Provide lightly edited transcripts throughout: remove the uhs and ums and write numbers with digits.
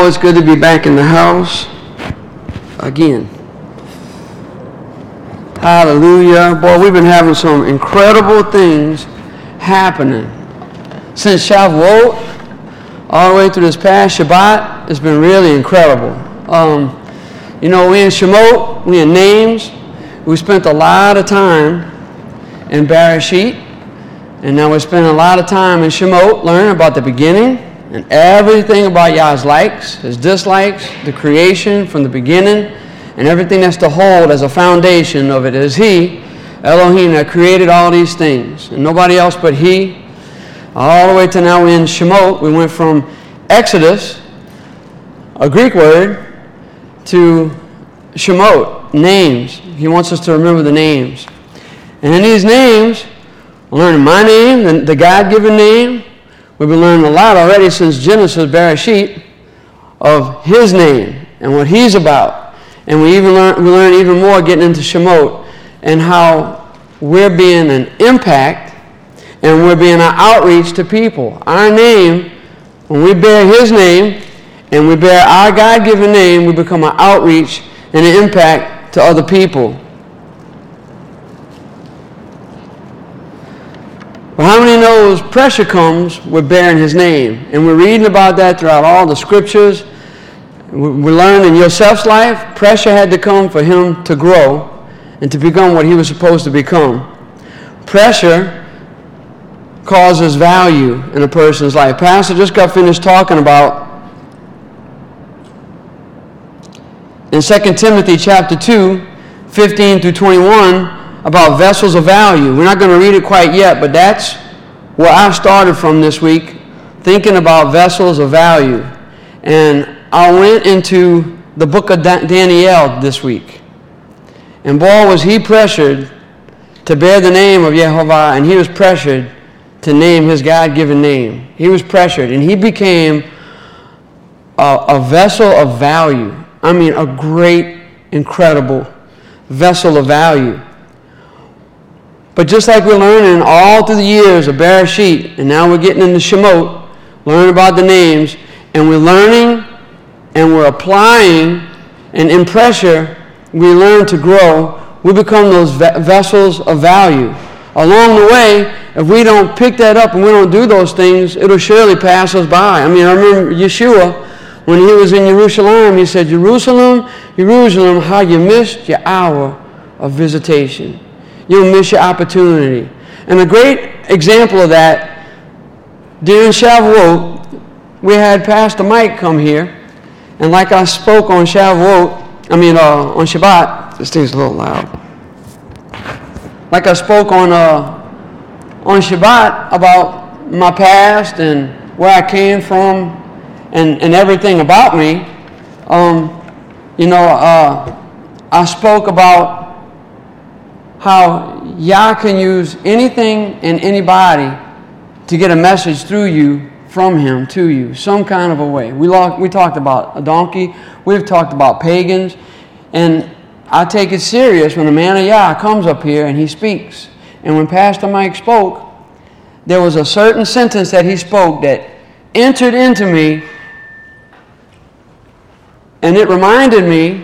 Oh, it's good to be back in the house again. Hallelujah. Boy, we've been having some incredible things happening. Since Shavuot, all the way through this past Shabbat, it's been really incredible. We in Shemot, we in Names. We spent a lot of time in Bereshit, and now we're spending a lot of time in Shemot learning about the beginning and everything about Yah's likes, his dislikes, the creation from the beginning, and everything that's to hold as a foundation of it is He, Elohim, that created all these things, and nobody else but He. All the way to now we're in Shemot. We went from Exodus, a Greek word, to Shemot, names. He wants us to remember the names. And in these names, we're learning my name, the God-given name. We've been learning a lot already since Genesis, Bereshit, of His name and what He's about. And we learn even more getting into Shemot and how we're being an impact and we're being an outreach to people. Our name, when we bear His name and we bear our God-given name, we become an outreach and an impact to other people. Well, how many knows pressure comes with bearing His name? And we're reading about that throughout all the scriptures. We learned in Yosef's life, pressure had to come for him to grow and to become what he was supposed to become. Pressure causes value in a person's life. Pastor just got finished talking about in 2 Timothy chapter 2, 15 through 21, about vessels of value. We're not going to read it quite yet, but that's where I started from this week, thinking about vessels of value. And I went into the book of Daniel this week. And boy, was he pressured to bear the name of Yehovah, and he was pressured to name his God-given name. He was pressured, and he became a vessel of value. I mean, a great, incredible vessel of value. But just like we're learning all through the years of Bereshit, and now we're getting into Shemot, learning about the names, and we're learning and we're applying, and in pressure, we learn to grow. We become those vessels of value. Along the way, if we don't pick that up and we don't do those things, it'll surely pass us by. I mean, I remember Yeshua, when he was in Jerusalem, he said, Jerusalem, Jerusalem, how you missed your hour of visitation. You'll miss your opportunity. And a great example of that, during Shavuot, we had Pastor Mike come here, and like I spoke on Shabbat, this thing's a little loud. Like I spoke on Shabbat about my past and where I came from and everything about me. I spoke about how Yah can use anything and anybody to get a message through you, from Him to you, some kind of a way. We talked about a donkey. We've talked about pagans. And I take it serious when a man of Yah comes up here and he speaks. And when Pastor Mike spoke, there was a certain sentence that he spoke that entered into me, and it reminded me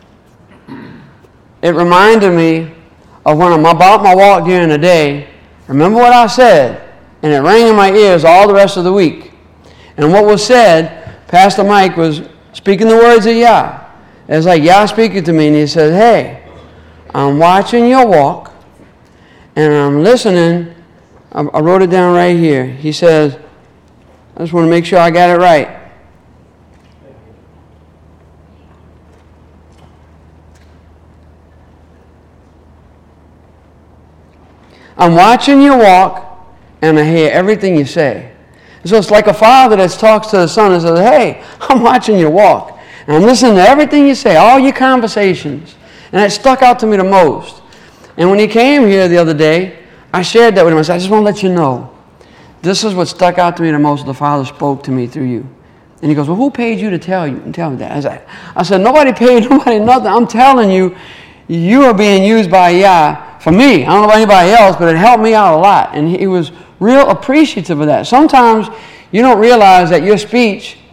of when I'm about my walk during the day. Remember what I said, and it rang in my ears all the rest of the week. And what was said, Pastor Mike was speaking the words of Yah. It was like Yah speaking to me, and he said, hey, I'm watching your walk, and I'm listening. I wrote it down right here. He says, I just want to make sure I got it right. I'm watching you walk, and I hear everything you say. So it's like a father that talks to the son and says, hey, I'm watching you walk, and I'm listening to everything you say, all your conversations. And it stuck out to me the most. And when he came here the other day, I shared that with him. I said, I just want to let you know, this is what stuck out to me the most. The Father spoke to me through you. And he goes, well, who paid you to tell me that? I said, nobody paid nobody nothing. I'm telling you, you are being used by Yah for me. I don't know about anybody else, but it helped me out a lot. And he was real appreciative of that. Sometimes you don't realize that your speech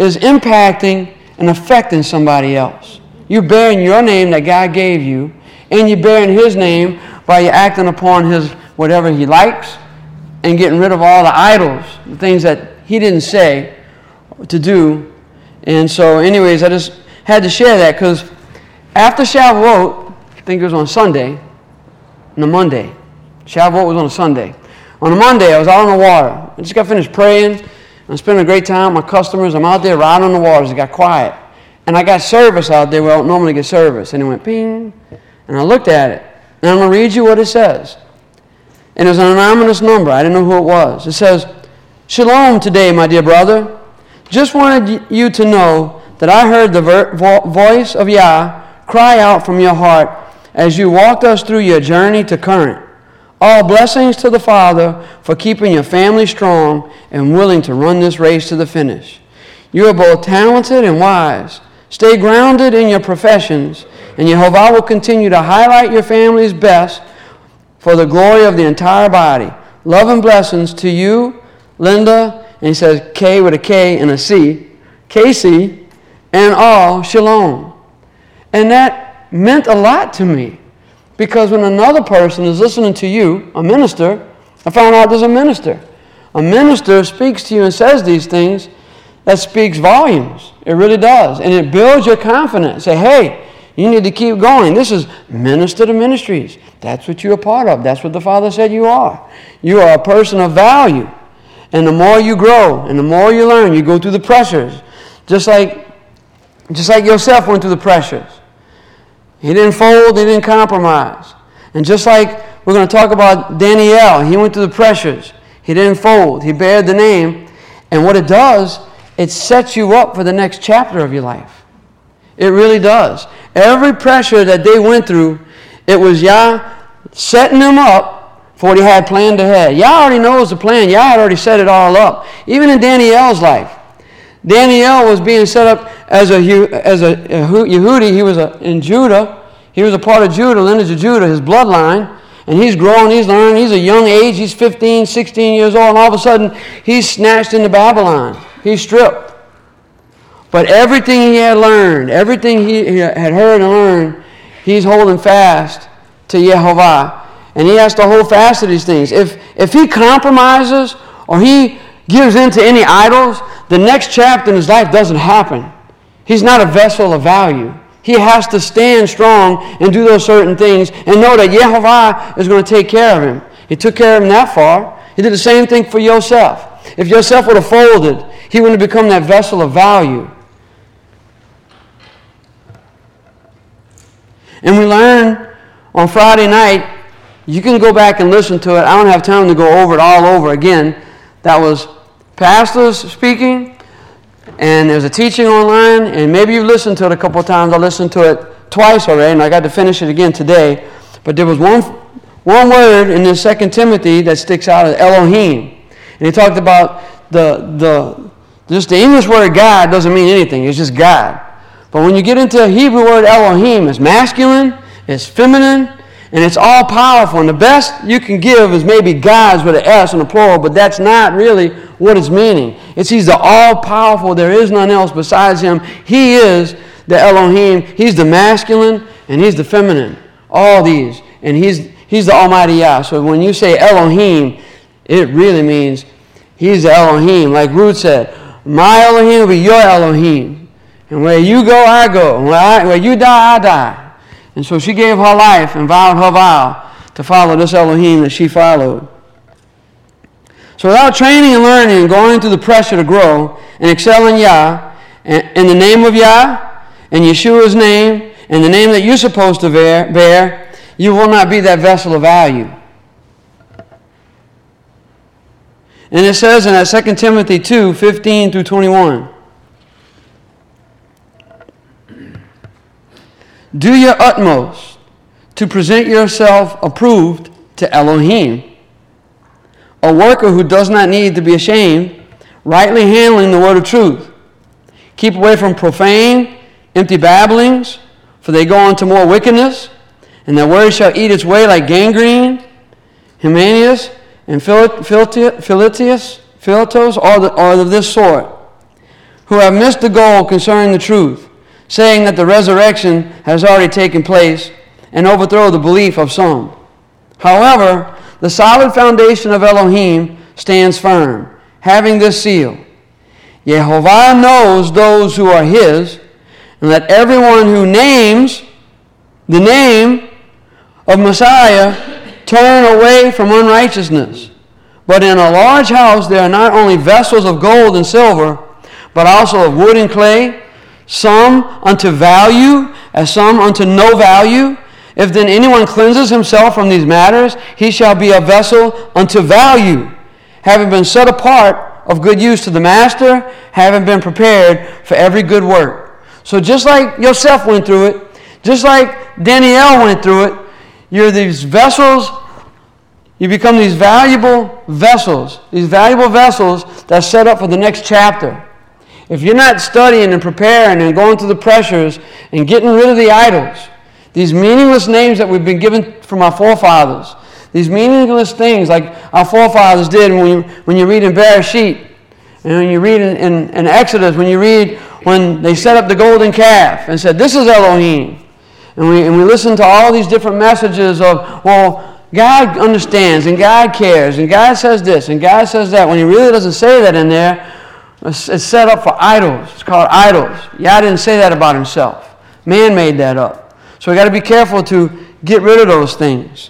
is impacting and affecting somebody else. You're bearing your name that God gave you, and you're bearing His name by you acting upon His whatever He likes and getting rid of all the idols, the things that He didn't say to do. And so anyways, I just had to share that because after Shavuot, I think it was on Sunday, on a Monday. Shavuot was on a Sunday. On a Monday, I was out on the water. I just got finished praying. I'm spending a great time with my customers. I'm out there riding on the waters. It got quiet. And I got service out there where I don't normally get service. And it went ping. And I looked at it. And I'm going to read you what it says. And it was an anonymous number. I didn't know who it was. It says, "Shalom today, my dear brother. Just wanted you to know that I heard the voice of Yah cry out from your heart as you walked us through your journey to Current. All blessings to the Father for keeping your family strong and willing to run this race to the finish. You are both talented and wise. Stay grounded in your professions, and Yehovah will continue to highlight your family's best for the glory of the entire body. Love and blessings to you, Linda," and he says K with a K and a C, "Casey, and all shalom." And that meant a lot to me. Because when another person is listening to you, a minister, I found out there's a minister. A minister speaks to you and says these things, that speaks volumes. It really does. And it builds your confidence. Say, hey, you need to keep going. This is minister to ministries. That's what you're a part of. That's what the Father said you are. You are a person of value. And the more you grow and the more you learn, you go through the pressures. Just like Yosef went through the pressures. He didn't fold, he didn't compromise. And just like we're going to talk about Daniel, he went through the pressures. He didn't fold, he bared the name. And what it does, it sets you up for the next chapter of your life. It really does. Every pressure that they went through, it was Yah setting them up for what He had planned ahead. Yah already knows the plan. Yah had already set it all up. Even in Daniel's life. Daniel was being set up as a Yehudi. He was in Judah. He was a part of Judah, lineage of Judah, his bloodline. And he's grown, he's learned. He's a young age. He's 15, 16 years old. And all of a sudden, he's snatched into Babylon. He's stripped. But everything he had learned, everything he had heard and learned, he's holding fast to Yehovah. And he has to hold fast to these things. If he compromises or he gives in to any idols, the next chapter in his life doesn't happen. He's not a vessel of value. He has to stand strong and do those certain things and know that Yehovah is going to take care of him. He took care of him that far. He did the same thing for Yosef. If Yosef would have folded, he wouldn't have become that vessel of value. And we learn on Friday night, you can go back and listen to it. I don't have time to go over it all over again. That was pastors speaking, and there's a teaching online, and maybe you've listened to it a couple of times. I listened to it twice already, and I got to finish it again today. But there was one word in this 2 Timothy that sticks out as Elohim. And he talked about just the English word God doesn't mean anything. It's just God. But when you get into the Hebrew word Elohim, it's masculine, it's feminine, and it's all powerful. And the best you can give is maybe God's with an S in the plural, but that's not really what it's meaning. It's He's the all-powerful. There is none else besides Him. He is the Elohim. He's the masculine, and He's the feminine. All these. And He's the Almighty Yah. So when you say Elohim, it really means He's the Elohim. Like Ruth said, my Elohim will be your Elohim. And where you go, I go. Where you die, I die. And so she gave her life and vowed her vow to follow this Elohim that she followed. So without training and learning and going through the pressure to grow and excel in Yah, in the name of Yah, in Yeshua's name, and the name that you're supposed to bear, you will not be that vessel of value. And it says in that 2 Timothy 2, 15 through 21, do your utmost to present yourself approved to Elohim, a worker who does not need to be ashamed, rightly handling the word of truth. Keep away from profane, empty babblings, for they go on to more wickedness, and their word shall eat its way like gangrene. Hymenaeus and Philetus, or of this sort, who have missed the goal concerning the truth, saying that the resurrection has already taken place, and overthrow the belief of some. However, the solid foundation of Elohim stands firm, having this seal: Yehovah knows those who are his, and let everyone who names the name of Messiah turn away from unrighteousness. But in a large house there are not only vessels of gold and silver, but also of wood and clay, some unto value, as some unto no value. If then anyone cleanses himself from these matters, he shall be a vessel unto value, having been set apart of good use to the master, having been prepared for every good work. So just like Yosef went through it, just like Daniel went through it, you're these vessels, you become these valuable vessels that's set up for the next chapter. If you're not studying and preparing and going through the pressures and getting rid of the idols, these meaningless names that we've been given from our forefathers, these meaningless things like our forefathers did when you read in Bereshit, and when you read in Exodus, when they set up the golden calf and said, this is Elohim. And we listen to all these different messages of, well, God understands and God cares and God says this and God says that, when he really doesn't say that in there. It's set up for idols. It's called idols. Yah didn't say that about himself. Man made that up. So we got to be careful to get rid of those things.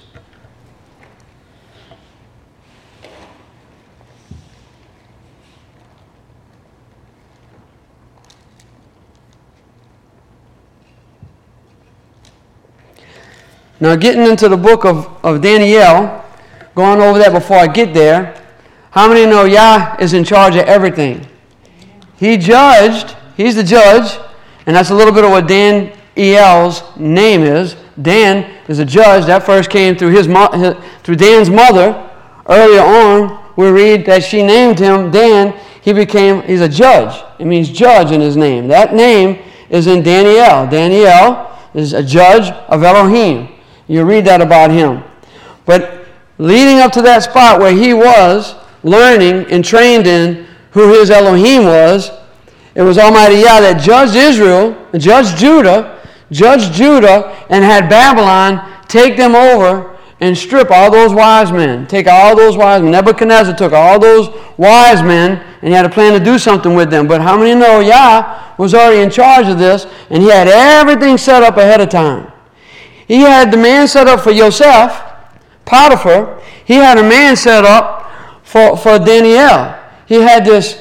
Now getting into the book of Daniel, going over that before I get there, how many know Yah is in charge of everything? He judged, he's the judge, and that's a little bit of what Daniel's name is. Dan is a judge. That first came through through Dan's mother. Earlier on, we read that she named him Dan. He's a judge. It means judge in his name. That name is in Daniel. Daniel is a judge of Elohim. You read that about him. But leading up to that spot where he was learning and trained in who his Elohim was, it was Almighty Yah that judged Israel, judged Judah, and had Babylon take them over and strip all those wise men. Take all those wise men. Nebuchadnezzar took all those wise men, and he had a plan to do something with them. But how many know Yah was already in charge of this, and he had everything set up ahead of time? He had the man set up for Yosef, Potiphar. He had a man set up for Daniel. He had this,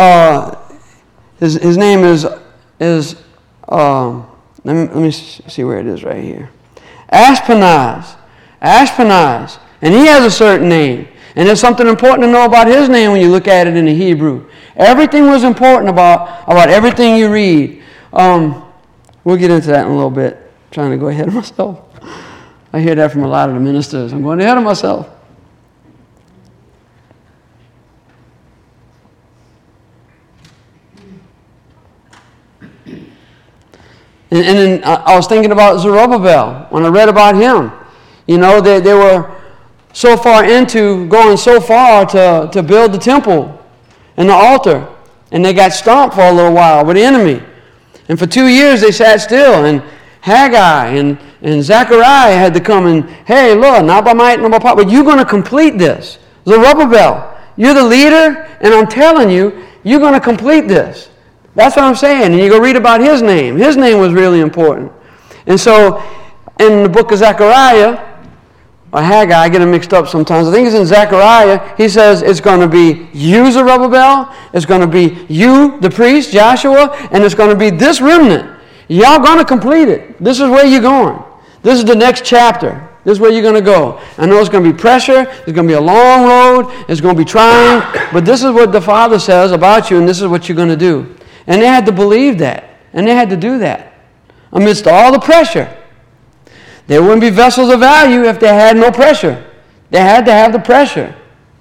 his name is let me see where it is right here. Ashpenaz. And he has a certain name. And there's something important to know about his name when you look at it in the Hebrew. Everything was important about everything you read. We'll get into that in a little bit. I'm trying to go ahead of myself. I hear that from a lot of the ministers. I'm going ahead of myself. And then I was thinking about Zerubbabel when I read about him. You know, they were so far into going so far to build the temple and the altar. And they got stomped for a little while with the enemy. And for 2 years they sat still. And Haggai and Zechariah had to come and, hey, Lord, not by might, not by power, but you're going to complete this. Zerubbabel, you're the leader, and I'm telling you, you're going to complete this. That's what I'm saying. And you go read about his name. His name was really important. And so in the book of Zechariah, or Haggai, I get them mixed up sometimes. I think it's in Zechariah. He says it's going to be you, Zerubbabel. It's going to be you, the priest, Joshua. And it's going to be this remnant. Y'all going to complete it. This is where you're going. This is the next chapter. This is where you're going to go. I know it's going to be pressure. It's going to be a long road. It's going to be trying. But this is what the Father says about you, and this is what you're going to do. And they had to believe that. And they had to do that. Amidst all the pressure. There wouldn't be vessels of value if they had no pressure. They had to have the pressure.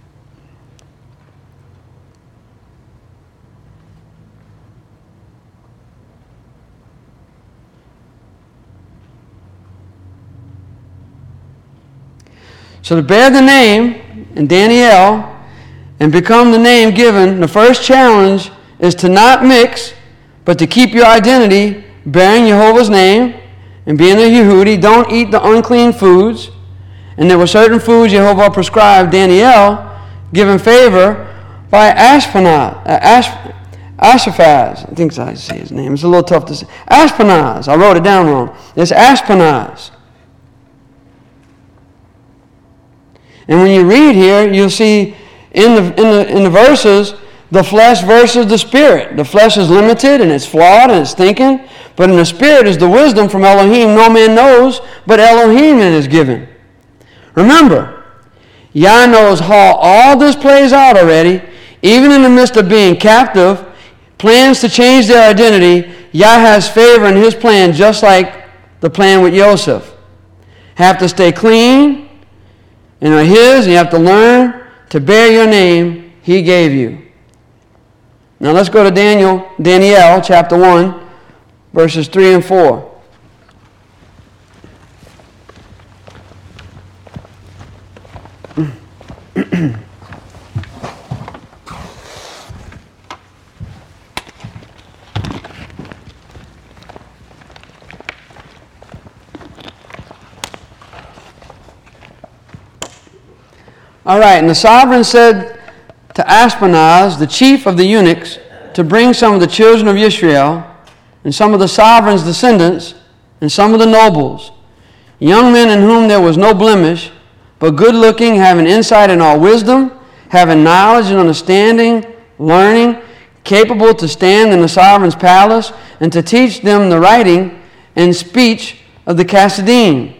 So to bear the name in Daniel and become the name given, the first challenge is to not mix, but to keep your identity, bearing Jehovah's name, and being a Yehudi. Don't eat the unclean foods. And there were certain foods Jehovah prescribed Daniel, given favor by Ashpenaz. Ashpenaz, I think that's how you say his name. It's a little tough to say. Ashpenaz. I wrote it down wrong. It's Ashpenaz. And when you read here, you'll see in the verses, the flesh versus the spirit. The flesh is limited and it's flawed and it's thinking, but in the spirit is the wisdom from Elohim. No man knows, but Elohim it is given. Remember, Yah knows how all this plays out already. Even in the midst of being captive, plans to change their identity, Yah has favor in his plan, just like the plan with Joseph. Have to stay clean, and are his, and you have to learn to bear your name he gave you. Now let's go to Daniel chapter 1, verses 3 and 4. All right, and the sovereign said to Ashpenaz, the chief of the eunuchs, to bring some of the children of Israel, and some of the sovereign's descendants, and some of the nobles, young men in whom there was no blemish, but good-looking, having insight in all wisdom, having knowledge and understanding, learning, capable to stand in the sovereign's palace, and to teach them the writing and speech of the Kassadim.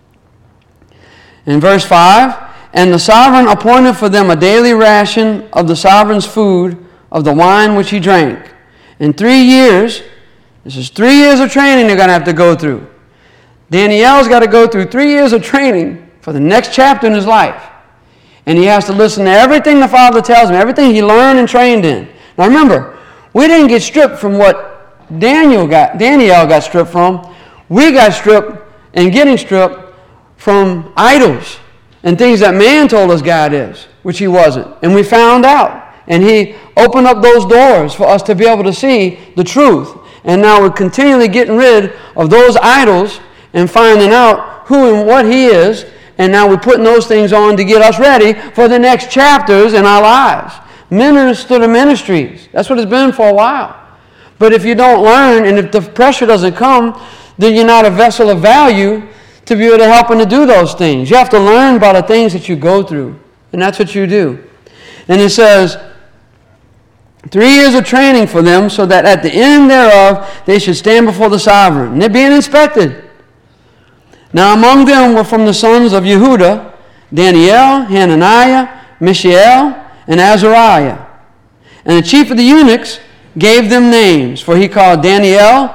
In verse 5, and the sovereign appointed for them a daily ration of the sovereign's food, of the wine which he drank. In 3 years, this is 3 years of training they're going to have to go through. Daniel's got to go through 3 years of training for the next chapter in his life. And he has to listen to everything the Father tells him, everything he learned and trained in. Now remember, we didn't get stripped from what Daniel got stripped from. We got stripped and getting stripped from idols and things that man told us God is, which he wasn't. And we found out. And he opened up those doors for us to be able to see the truth. And now we're continually getting rid of those idols and finding out who and what he is. And now we're putting those things on to get us ready for the next chapters in our lives. Minister to ministries. That's what it's been for a while. But if you don't learn, and if the pressure doesn't come, then you're not a vessel of value to be able to help and to do those things. You have to learn about the things that you go through. And that's what you do. And it says, 3 years of training for them, so that at the end thereof they should stand before the sovereign. And they're being inspected. Now among them were from the sons of Yehuda, Daniel, Hananiah, Mishael, and Azariah. And the chief of the eunuchs gave them names, for he called Daniel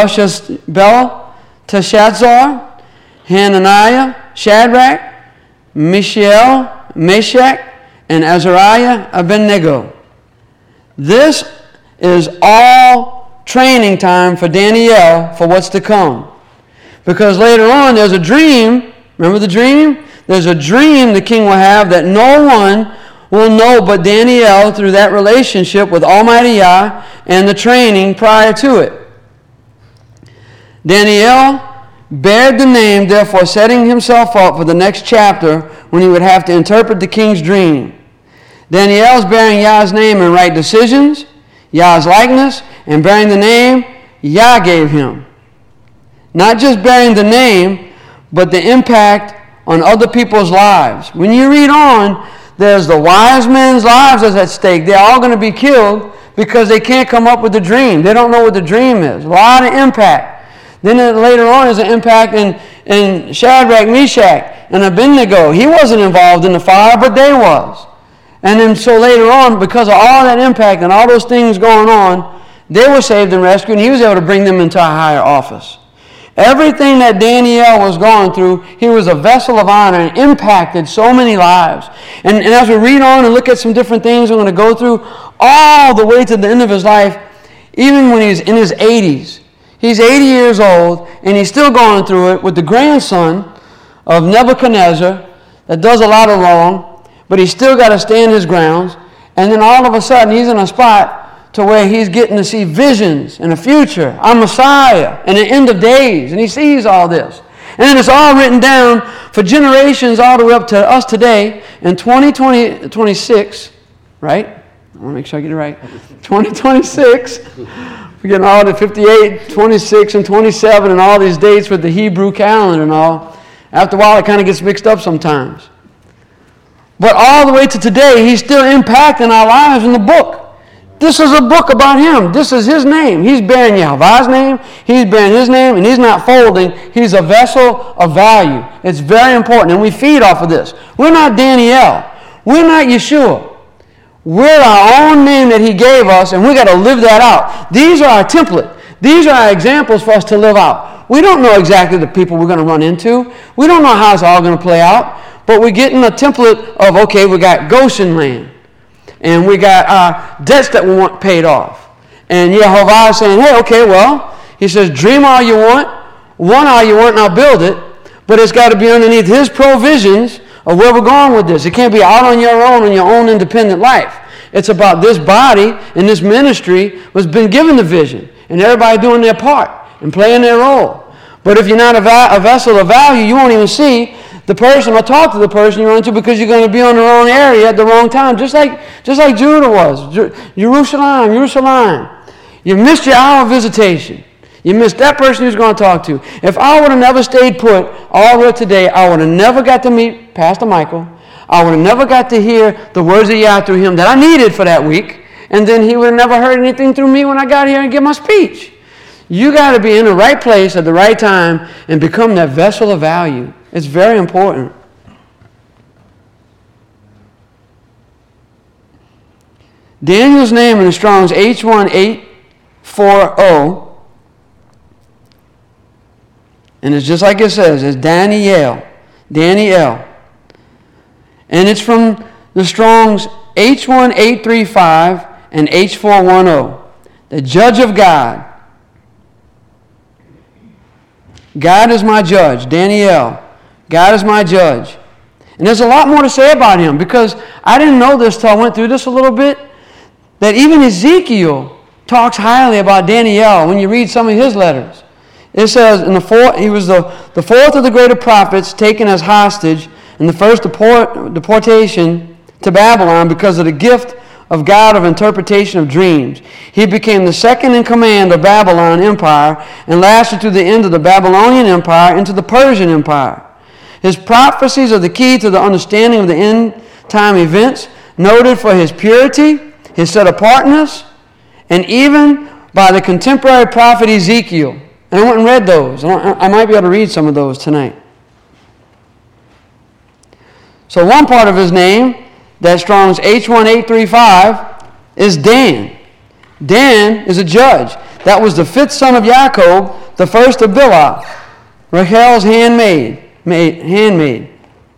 Belteshazzar, Hananiah, Shadrach, Mishael, Meshach, and Azariah, Abednego. This is all training time for Daniel for what's to come. Because later on there's a dream. Remember the dream? There's a dream the king will have that no one will know but Daniel through that relationship with Almighty Yah and the training prior to it. Daniel bared the name, therefore setting himself up for the next chapter when he would have to interpret the king's dream. Daniel's bearing Yah's name in right decisions, Yah's likeness, and bearing the name Yah gave him. Not just bearing the name, but the impact on other people's lives. When you read on, there's the wise men's lives is at stake. They're all going to be killed because they can't come up with the dream. They don't know what the dream is. A lot of impact. Then later on there's an impact in Shadrach, Meshach, and Abednego. He wasn't involved in the fire, but they was. And then so later on, because of all that impact and all those things going on, they were saved and rescued, and he was able to bring them into a higher office. Everything that Daniel was going through, he was a vessel of honor and impacted so many lives. And as we read on and look at some different things we're going to go through, all the way to the end of his life, even when he's in his 80s, he's 80 years old, and he's still going through it with the grandson of Nebuchadnezzar that does a lot of wrong, but he's still got to stand his grounds. And then all of a sudden, he's in a spot to where he's getting to see visions in the future, our Messiah, and the end of days, and he sees all this. And then it's all written down for generations all the way up to us today in 2026, right? I want to make sure I get it right. 2026, we're getting all the 58, 26, and 27, and all these dates with the Hebrew calendar and all. After a while, it kind of gets mixed up sometimes. But all the way to today, he's still impacting our lives in the book. This is a book about him. This is his name. He's bearing Yahweh's name. He's bearing his name, and he's not folding. He's a vessel of value. It's very important, and we feed off of this. We're not Daniel. We're not Yeshua. We're our own name that he gave us, and we got to live that out. These are our template. These are our examples for us to live out. We don't know exactly the people we're going to run into. We don't know how it's all going to play out, but we're getting a template of, okay, we got Goshen land. And we got our debts that we want paid off. And Yehovah is saying, hey, okay, well, he says, dream all you want all you want, and I'll build it. But it's got to be underneath his provisions of where we're going with this. It can't be out on your own independent life. It's about this body and this ministry was been given the vision. And everybody doing their part and playing their role. But if you're not a vessel of value, you won't even see the person or talk to the person you run into because you're going to be on the wrong area at the wrong time, just like Judah was. Jerusalem. You missed your hour of visitation. You missed that person who's going to talk to. If I would have never stayed put all the way today, I would have never got to meet Pastor Michael. I would have never got to hear the words of Yah through him that I needed for that week. And then he would have never heard anything through me when I got here and give my speech. You got to be in the right place at the right time and become that vessel of value. It's very important. Daniel's name in the Strong's H1840, and it's just like it says, it's Daniel. And it's from the Strong's H1835 and H410, the judge of God. God is my judge, Daniel. God is my judge. And there's a lot more to say about him because I didn't know this till I went through this a little bit, that even Ezekiel talks highly about Daniel when you read some of his letters. It says, he was the fourth of the greater prophets taken as hostage in the first deportation to Babylon because of the gift of God of interpretation of dreams. He became the second in command of Babylon Empire and lasted through the end of the Babylonian Empire into the Persian Empire. His prophecies are the key to the understanding of the end-time events, noted for his purity, his set-apartness, and even by the contemporary prophet Ezekiel. And I went and read those. I might be able to read some of those tonight. So one part of his name, that Strong's H1835, is Dan. Dan is a judge. That was the fifth son of Jacob, the first of Bilhah, Rachel's handmaid. And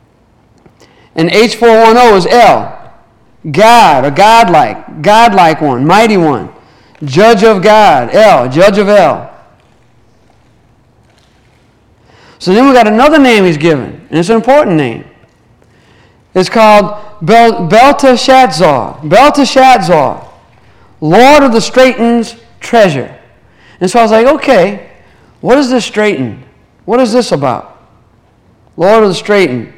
H410 is El, God, a godlike one, mighty one, judge of God, El, judge of El. So then we got another name he's given, and it's an important name. It's called Belteshazzar. Belteshazzar, Lord of the Straiten's treasure. And so I was like, okay, what is this straiten? What is this about? Lord of the straiten.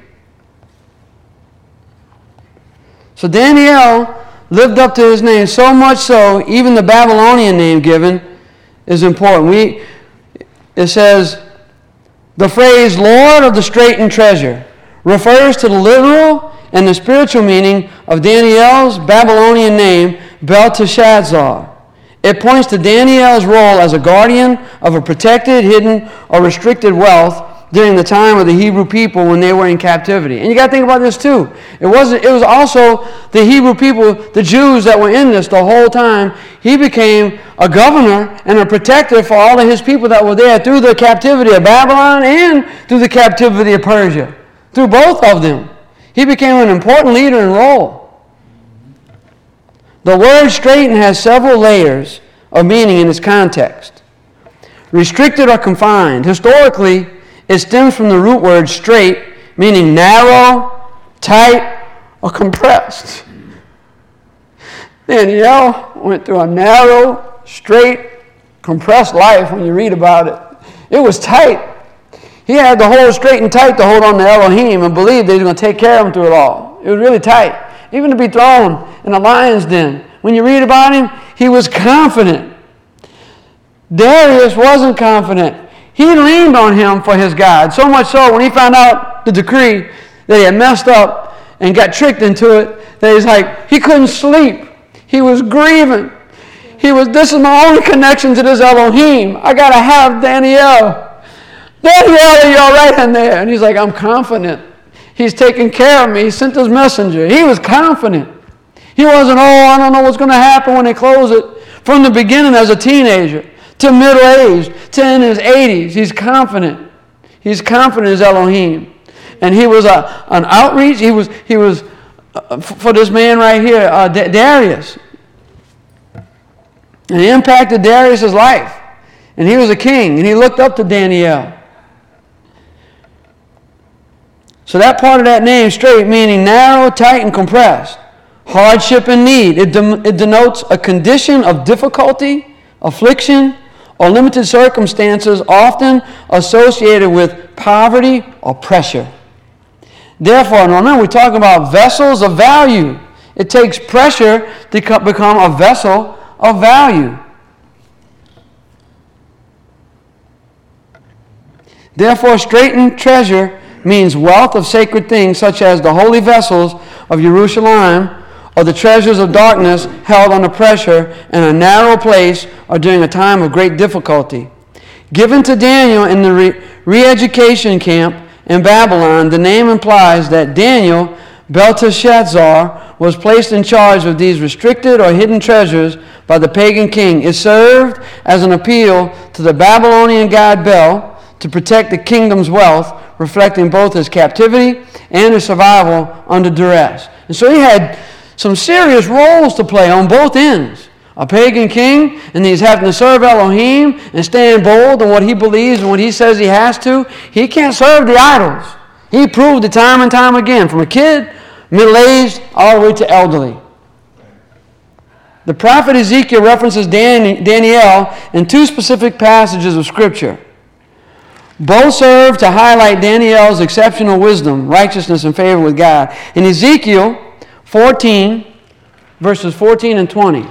So Daniel lived up to his name so much so, even the Babylonian name given is important. It says, the phrase Lord of the straitened treasure refers to the literal and the spiritual meaning of Daniel's Babylonian name, Belteshazzar. It points to Daniel's role as a guardian of a protected, hidden, or restricted wealth during the time of the Hebrew people when they were in captivity. And you got to think about this too. It was also the Hebrew people, the Jews that were in this the whole time. He became a governor and a protector for all of his people that were there through the captivity of Babylon and through the captivity of Persia. Through both of them. He became an important leader and role. The word straiten has several layers of meaning in its context. Restricted or confined. Historically, it stems from the root word strait, meaning narrow, tight, or compressed. Daniel went through a narrow, straight, compressed life when you read about it. It was tight. He had to hold straight and tight to hold on to Elohim and believe that he was going to take care of him through it all. It was really tight. Even to be thrown in a lion's den. When you read about him, he was confident. Darius wasn't confident. He leaned on him for his God. So much so, when he found out the decree that he had messed up and got tricked into it, that he's like, he couldn't sleep. He was grieving. This is my only connection to this Elohim. I got to have Daniel. Daniel, are you all right in there? And he's like, I'm confident. He's taking care of me. He sent his messenger. He was confident. He wasn't, I don't know what's going to happen when they close it. From the beginning as a teenager to middle-aged to in his 80s, he's confident. He's confident as Elohim. And he was an outreach. He was for this man right here, Darius. And he impacted Darius' life. And he was a king, and he looked up to Daniel. So that part of that name, straight, meaning narrow, tight, and compressed. Hardship and need. It denotes a condition of difficulty, affliction, or limited circumstances often associated with poverty or pressure. Therefore, remember, we're talking about vessels of value. It takes pressure to become a vessel of value. Therefore, straitened treasure means wealth of sacred things such as the holy vessels of Jerusalem or the treasures of darkness held under pressure in a narrow place or during a time of great difficulty. Given to Daniel in the re-education camp in Babylon, the name implies that Daniel, Belteshazzar, was placed in charge of these restricted or hidden treasures by the pagan king. It served as an appeal to the Babylonian god Bel to protect the kingdom's wealth, reflecting both his captivity and his survival under duress. And so he had some serious roles to play on both ends. A pagan king, and he's having to serve Elohim and stand bold in what he believes and what he says he has to. He can't serve the idols. He proved it time and time again, from a kid, middle-aged, all the way to elderly. The prophet Ezekiel references Daniel in two specific passages of Scripture. Both serve to highlight Daniel's exceptional wisdom, righteousness, and favor with God. In Ezekiel 14, verses 14 and 20.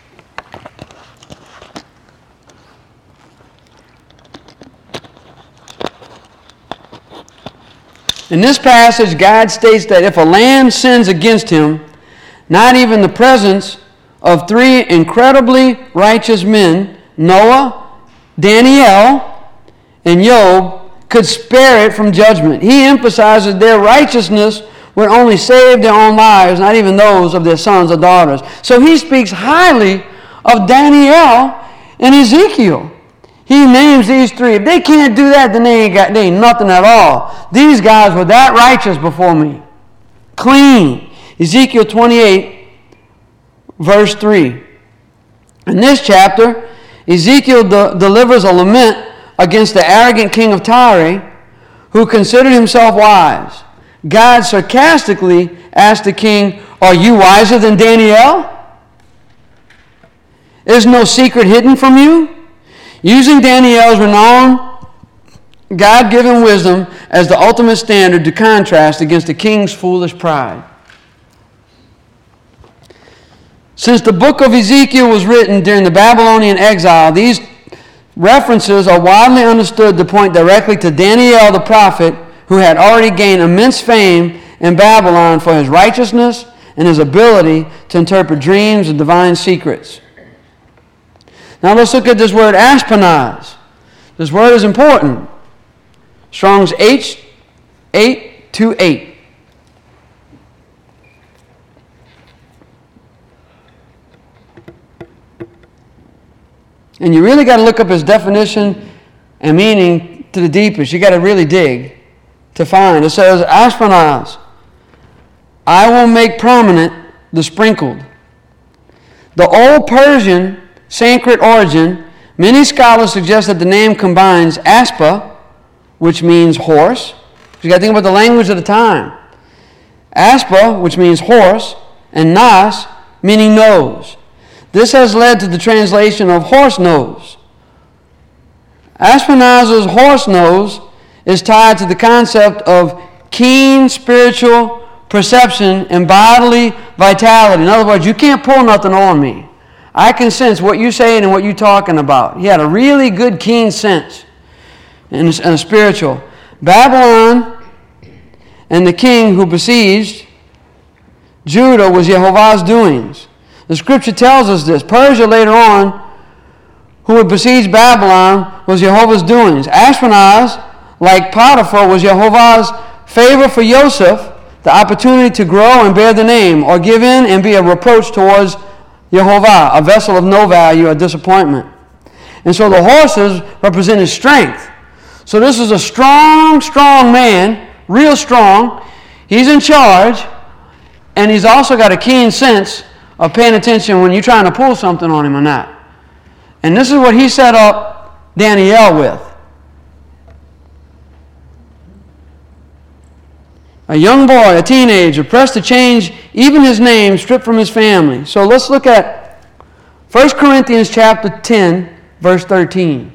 In this passage, God states that if a land sins against him, not even the presence of three incredibly righteous men, Noah, Daniel, and Job, could spare it from judgment. He emphasizes their righteousness would only save their own lives, not even those of their sons or daughters. So he speaks highly of Daniel and Ezekiel. He names these three. If they can't do that, then they ain't nothing at all. These guys were that righteous before me. Clean. Ezekiel 28, verse 3. In this chapter, Ezekiel delivers a lament against the arrogant king of Tyre, who considered himself wise. God sarcastically asked the king, "Are you wiser than Daniel? Is no secret hidden from you?" Using Daniel's renowned God-given wisdom as the ultimate standard to contrast against the king's foolish pride. Since the book of Ezekiel was written during the Babylonian exile, these references are widely understood to point directly to Daniel the prophet, who had already gained immense fame in Babylon for his righteousness and his ability to interpret dreams and divine secrets. Now let's look at this word Ashpenaz. This word is important. Strong's H828. And you really got to look up his definition and meaning to the deepest. You got to really dig to find. It says, Ashpenaz, I will make prominent the sprinkled. The old Persian Sanskrit origin, many scholars suggest that the name combines aspa, which means horse. You got to think about the language of the time. Aspa, which means horse, and nas, meaning nose. This has led to the translation of horse nose. Ashpenaz's horse nose is tied to the concept of keen spiritual perception and bodily vitality. In other words, you can't pull nothing on me. I can sense what you're saying and what you're talking about. He had a really good, keen sense and a spiritual. Babylon and the king who besieged Judah was Jehovah's doings. The scripture tells us this. Persia later on, who would besiege Babylon, was Jehovah's doings. Ashpenaz, like Potiphar, was Jehovah's favor for Joseph, the opportunity to grow and bear the name, or give in and be a reproach towards Jehovah, a vessel of no value, a disappointment. And so the horses represented strength. So this is a strong, strong man, real strong. He's in charge, and he's also got a keen sense of paying attention when you're trying to pull something on him or not. And this is what he set up Daniel with. A young boy, a teenager, pressed to change even his name, stripped from his family. So let's look at 1 Corinthians chapter 10, verse 13.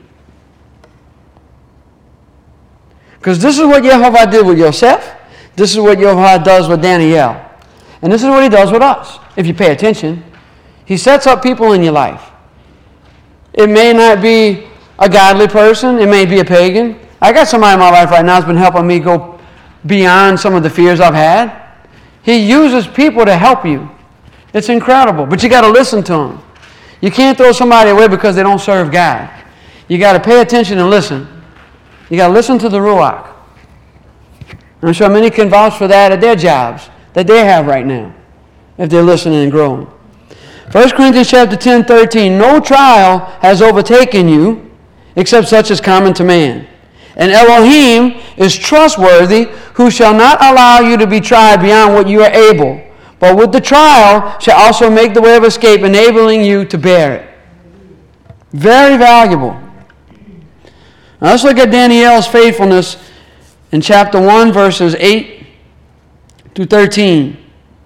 Because this is what Jehovah did with Yosef. This is what Jehovah does with Daniel. And this is what he does with us, if you pay attention. He sets up people in your life. It may not be a godly person. It may be a pagan. I got somebody in my life right now that's been helping me go beyond some of the fears I've had. He uses people to help you. It's incredible. But you got to listen to them. You can't throw somebody away because they don't serve God. You got to pay attention and listen. You got to listen to the Ruach. I'm sure many can vouch for that at their jobs that they have right now, if they're listening and growing. 1 Corinthians chapter 10, 13, no trial has overtaken you except such as common to man. And Elohim is trustworthy, who shall not allow you to be tried beyond what you are able, but with the trial shall also make the way of escape, enabling you to bear it. Very valuable. Now let's look at Daniel's faithfulness in chapter 1, verses 8 to 13.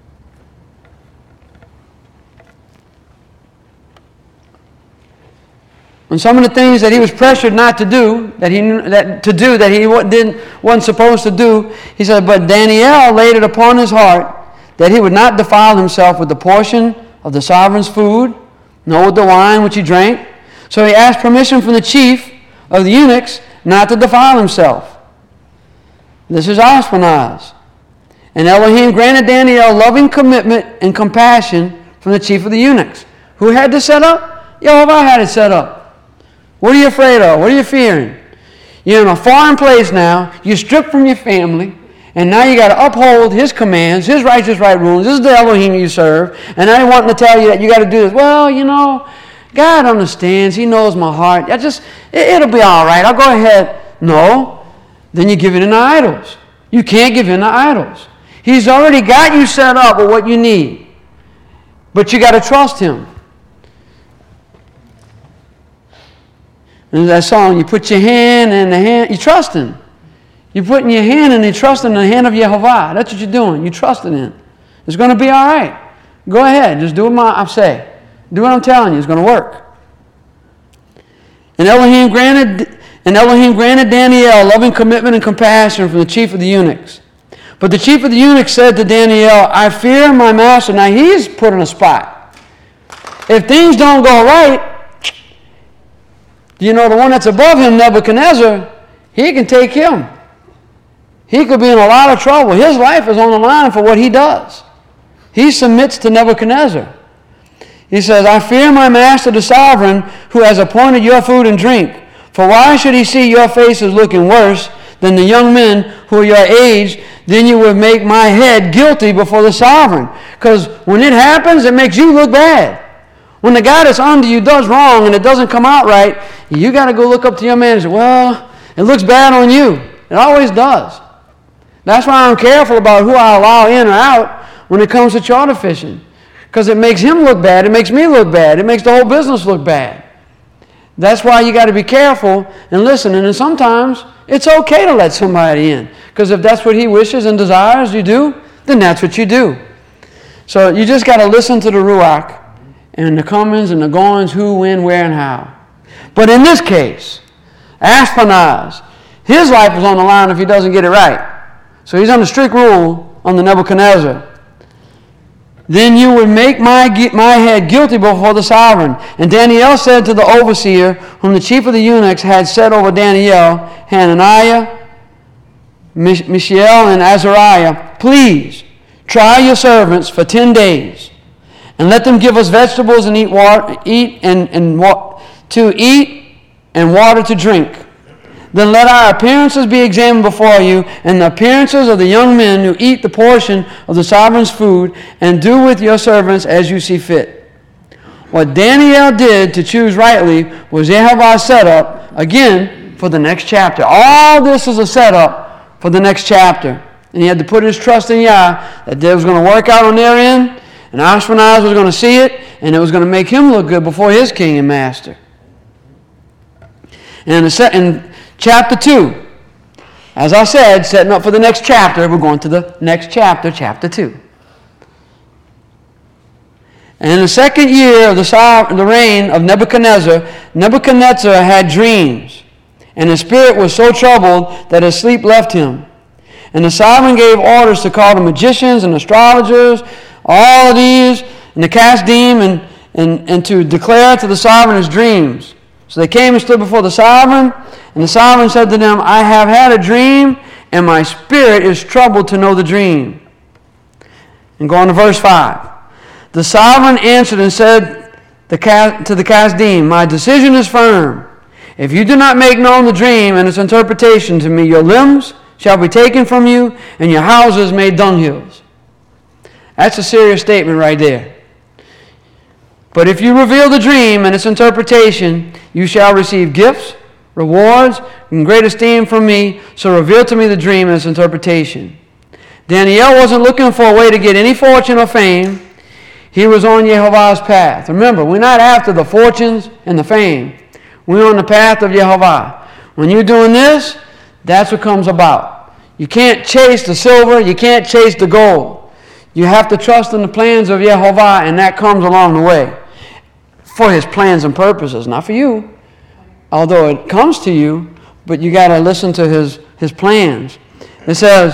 And some of the things that he was pressured not to do, that he wasn't supposed to do, he said, but Daniel laid it upon his heart that he would not defile himself with the portion of the sovereign's food, nor with the wine which he drank. So he asked permission from the chief of the eunuchs not to defile himself. This is Ashpenaz. And Elohim granted Daniel loving commitment and compassion from the chief of the eunuchs. Who had this set up? Jehovah had it set up. What are you afraid of? What are you fearing? You're in a foreign place now. You're stripped from your family. And now you got to uphold his commands, his righteous right rulings. This is the Elohim you serve. And now he's wanting to tell you that you got to do this. Well, you know, God understands. He knows my heart. It'll be all right. I'll go ahead. No. Then you give in to idols. You can't give in to idols. He's already got you set up with what you need. But you got to trust him. And that song, you put your hand in the hand, you're trusting. You're putting your hand in and trusting in the hand of Jehovah. That's what you're doing. You're trusting in. It's going to be all right. Go ahead. Just do what I say. Do what I'm telling you. It's going to work. And Elohim granted Daniel loving commitment and compassion from the chief of the eunuchs. But the chief of the eunuchs said to Daniel, I fear my master. Now he's put in a spot. If things don't go right, you know, the one that's above him, Nebuchadnezzar, he can take him. He could be in a lot of trouble. His life is on the line for what he does. He submits to Nebuchadnezzar. He says, I fear my master, the sovereign, who has appointed your food and drink. For why should he see your faces looking worse than the young men who are your age? Then you would make my head guilty before the sovereign. Because when it happens, it makes you look bad. When the guy that's under you does wrong and it doesn't come out right, you got to go look up to your man and say, well, it looks bad on you. It always does. That's why I'm careful about who I allow in or out when it comes to charter fishing. Because it makes him look bad. It makes me look bad. It makes the whole business look bad. That's why you got to be careful and listen. And then sometimes it's okay to let somebody in. Because if that's what he wishes and desires you do, then that's what you do. So you just got to listen to the Ruach and the comings and the goings, who, when, where, and how. But in this case, Ashpenaz, his life is on the line if he doesn't get it right. So he's under strict rule on the Nebuchadnezzar. Then you would make my head guilty before the sovereign. And Daniel said to the overseer, whom the chief of the eunuchs had set over Daniel, Hananiah, Mishael, and Azariah, please try your servants for 10 days, and let them give us vegetables and water to drink. Then let our appearances be examined before you, and the appearances of the young men who eat the portion of the sovereign's food, and do with your servants as you see fit. What Daniel did to choose rightly was Jehovah's setup, again, for the next chapter. All this is a setup for the next chapter. And he had to put his trust in Yah, that it was going to work out on their end, and Ashpenaz was going to see it, and it was going to make him look good before his king and master. And in chapter 2, as I said, setting up for the next chapter, we're going to the next chapter, chapter 2. And in the second year of the reign of Nebuchadnezzar, Nebuchadnezzar had dreams, and his spirit was so troubled that his sleep left him. And the sovereign gave orders to call the magicians and astrologers, all of these, and the Kasdim, and to declare to the sovereign his dreams. So they came and stood before the sovereign, and the sovereign said to them, I have had a dream, and my spirit is troubled to know the dream. And go on to verse 5. The sovereign answered and said to the Kasdim, my decision is firm. If you do not make known the dream and its interpretation to me, your limbs shall be taken from you, and your houses made dunghills. That's a serious statement right there. But if you reveal the dream and its interpretation, you shall receive gifts, rewards, and great esteem from me. So reveal to me the dream and its interpretation. Daniel wasn't looking for a way to get any fortune or fame. He was on Jehovah's path. Remember, we're not after the fortunes and the fame. We're on the path of Jehovah. When you're doing this, that's what comes about. You can't chase the silver. You can't chase the gold. You have to trust in the plans of Jehovah, and that comes along the way. For his plans and purposes, not for you. Although it comes to you, but you got to listen to his plans. It says,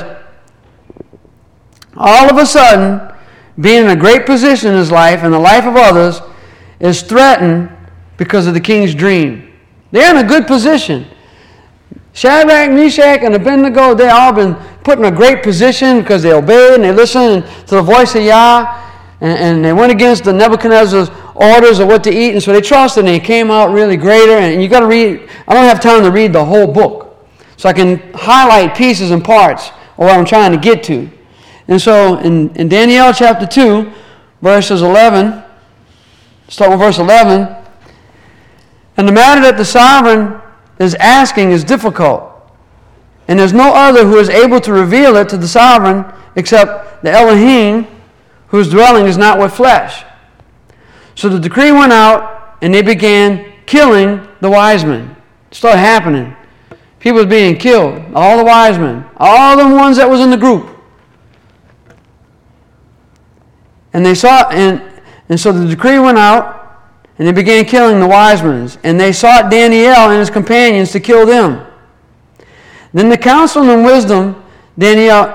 all of a sudden, being in a great position in his life and the life of others is threatened because of the king's dream. They're in a good position. Shadrach, Meshach, and Abednego, they've all been put in a great position because they obeyed and they listened to the voice of Yah, and they went against the Nebuchadnezzar's orders of what to eat, and so they trusted and they came out really greater. And you got to read, I don't have time to read the whole book, so I can highlight pieces and parts of what I'm trying to get to. And so in Daniel chapter 2, verses 11, start with verse 11, and the matter that the sovereign is asking is difficult, and there's no other who is able to reveal it to the sovereign except the Elohim, whose dwelling is not with flesh. So the decree went out, and they began killing the wise men. It started happening. People were being killed, all the wise men, all the ones that was in the group. And they saw, and so the decree went out, and they began killing the wise men. And they sought Daniel and his companions to kill them. Then with counsel and wisdom, Daniel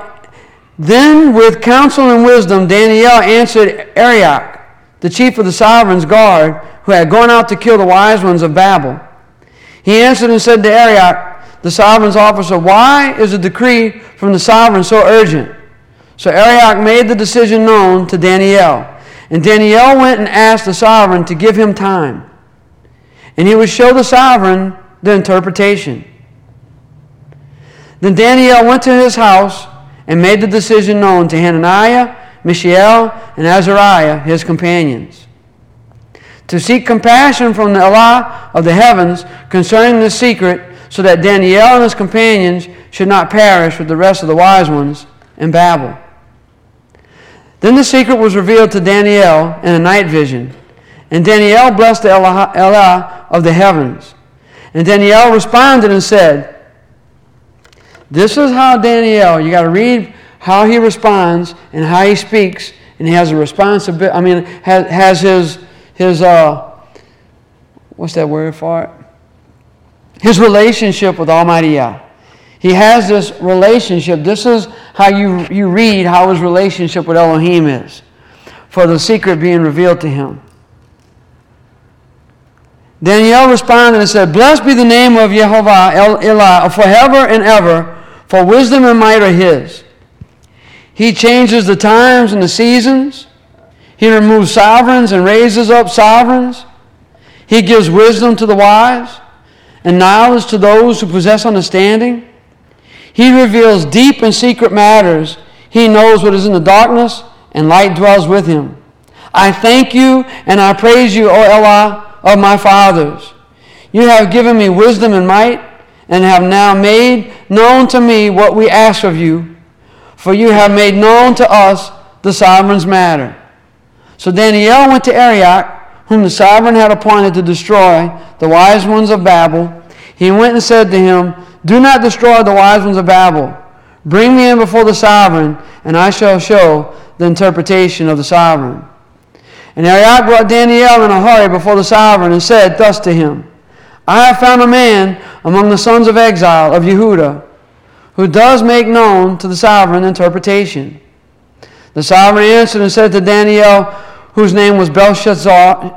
answered Arioch, the chief of the sovereign's guard, who had gone out to kill the wise ones of Babel. He answered and said to Arioch, the sovereign's officer, why is the decree from the sovereign so urgent? So Arioch made the decision known to Daniel. And Daniel went and asked the sovereign to give him time. And he would show the sovereign the interpretation. Then Daniel went to his house and made the decision known to Hananiah, Mishael, and Azariah, his companions, to seek compassion from the Allah of the heavens concerning the secret, so that Daniel and his companions should not perish with the rest of the wise ones in Babel. Then the secret was revealed to Daniel in a night vision, and Daniel blessed the Allah of the heavens. And Daniel responded and said, this is how Daniel, you got to read how he responds and how he speaks And he has a responsibility, has his what's that word for it? His relationship with Almighty Yah. He has this relationship. This is how you read how his relationship with Elohim is, for the secret being revealed to him. Daniel responded and said, "Blessed be the name of Yehovah Elah forever and ever, for wisdom and might are his. He changes the times and the seasons. He removes sovereigns and raises up sovereigns. He gives wisdom to the wise and knowledge to those who possess understanding. He reveals deep and secret matters. He knows what is in the darkness, and light dwells with him. I thank you and I praise you, O Elah of my fathers. You have given me wisdom and might, and have now made known to me what we ask of you, for you have made known to us the sovereign's matter." So Daniel went to Arioch, whom the sovereign had appointed to destroy the wise ones of Babel. He went and said to him, "Do not destroy the wise ones of Babel. Bring me in before the sovereign, and I shall show the interpretation of the sovereign." And Arioch brought Daniel in a hurry before the sovereign and said thus to him, "I have found a man among the sons of exile of Yehuda, who does make known to the sovereign interpretation." The sovereign answered and said to Daniel, whose name was Belteshazzar,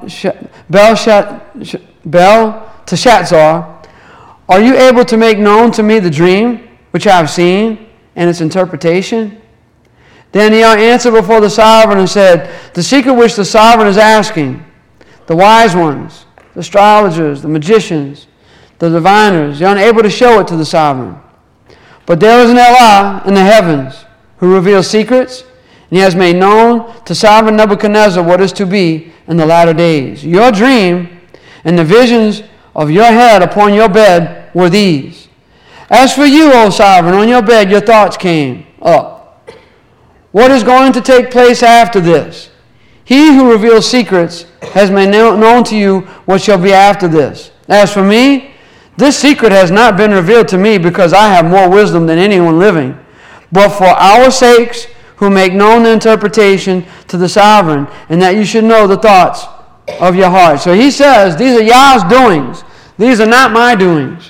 "Are you able to make known to me the dream which I have seen and its interpretation?" Daniel answered before the sovereign and said, "The secret which the sovereign is asking, the wise ones, the astrologers, the magicians, the diviners, they are unable to show it to the sovereign. But there is an Elah in the heavens who reveals secrets, and he has made known to sovereign Nebuchadnezzar what is to be in the latter days. Your dream and the visions of your head upon your bed were these. As for you, O sovereign, on your bed your thoughts came up. What is going to take place after this? He who reveals secrets has made known to you what shall be after this. As for me, this secret has not been revealed to me because I have more wisdom than anyone living, but for our sakes who make known the interpretation to the sovereign, and that you should know the thoughts of your heart." So he says, these are Yah's doings. These are not my doings.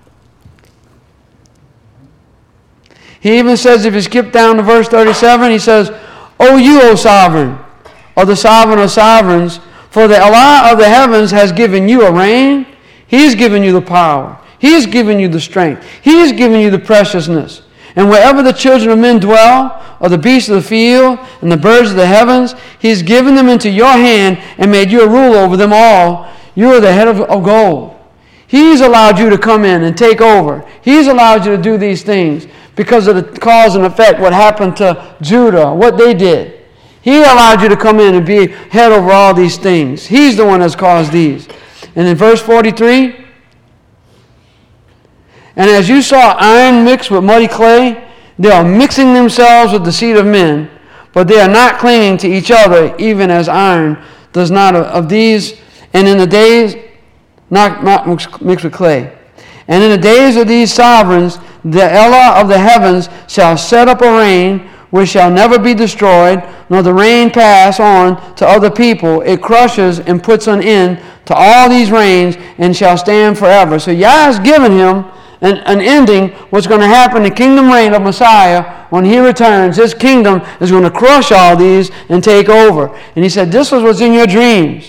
He even says, if you skip down to verse 37, he says, "O you, O sovereign, or the sovereign of sovereigns, for the Allah of the heavens has given you a reign. He's given you the power. He's given you the strength. He's given you the preciousness. And wherever the children of men dwell, or the beasts of the field, and the birds of the heavens, He's given them into your hand and made you a ruler over them all. You are the head of gold. He's allowed you to come in and take over. He's allowed you to do these things because of the cause and effect, what happened to Judah, what they did. He allowed you to come in and be head over all these things. He's the one that's caused these." And in verse 43, "And as you saw iron mixed with muddy clay, they are mixing themselves with the seed of men, but they are not clinging to each other, even as iron does not of these, and in the days, not mixed with clay. And in the days of these sovereigns, the Elah of the heavens shall set up a reign which shall never be destroyed, nor the reign pass on to other people. It crushes and puts an end to all these reigns and shall stand forever." So Yah has given him an ending, what's going to happen, the kingdom reign of Messiah, when he returns. His kingdom is going to crush all these and take over. And he said, this was what's in your dreams.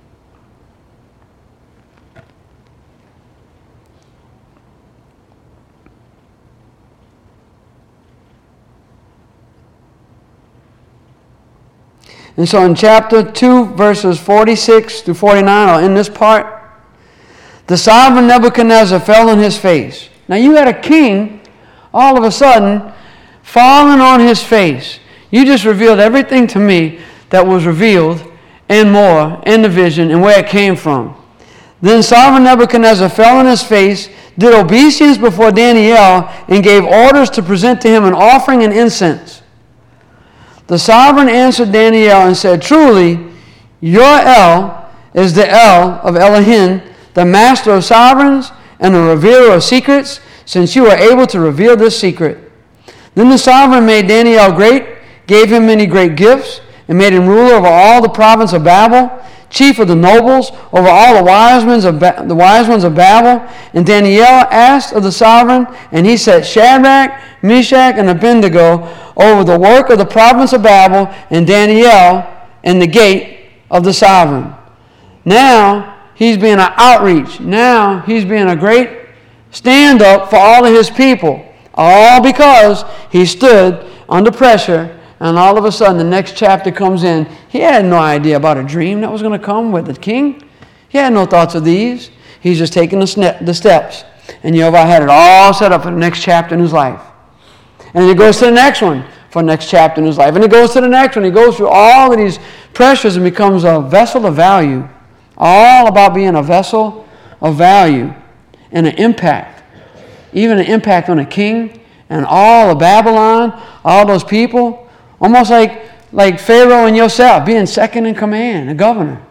And so in chapter 2, verses 46 to 49, or in this part, the sovereign Nebuchadnezzar fell on his face. Now you had a king, all of a sudden, falling on his face. You just revealed everything to me that was revealed and more in the vision and where it came from. Then sovereign Nebuchadnezzar fell on his face, did obeisance before Daniel, and gave orders to present to him an offering and incense. The sovereign answered Daniel and said, "Truly, your El is the El of Elohim, the master of sovereigns and the revealer of secrets, since you are able to reveal this secret." Then the sovereign made Daniel great, gave him many great gifts, and made him ruler over all the province of Babel, chief of the nobles, over all the wise ones of Babel. And Daniel asked of the sovereign, and he set Shadrach, Meshach, and Abednego over the work of the province of Babel, and Daniel in the gate of the sovereign. Now he's being an outreach. Now he's being a great stand-up for all of his people. All because he stood under pressure, and all of a sudden the next chapter comes in. He had no idea about a dream that was going to come with the king. He had no thoughts of these. He's just taking the steps. And Yehovah had it all set up for the next chapter in his life. And then he goes to the next one for the next chapter in his life. And he goes to the next one. He goes through all of these pressures and becomes a vessel of value. All about being a vessel of value and an impact. Even an impact on a king and all of Babylon, all those people. Almost like Pharaoh and yourself, being second in command, a governor.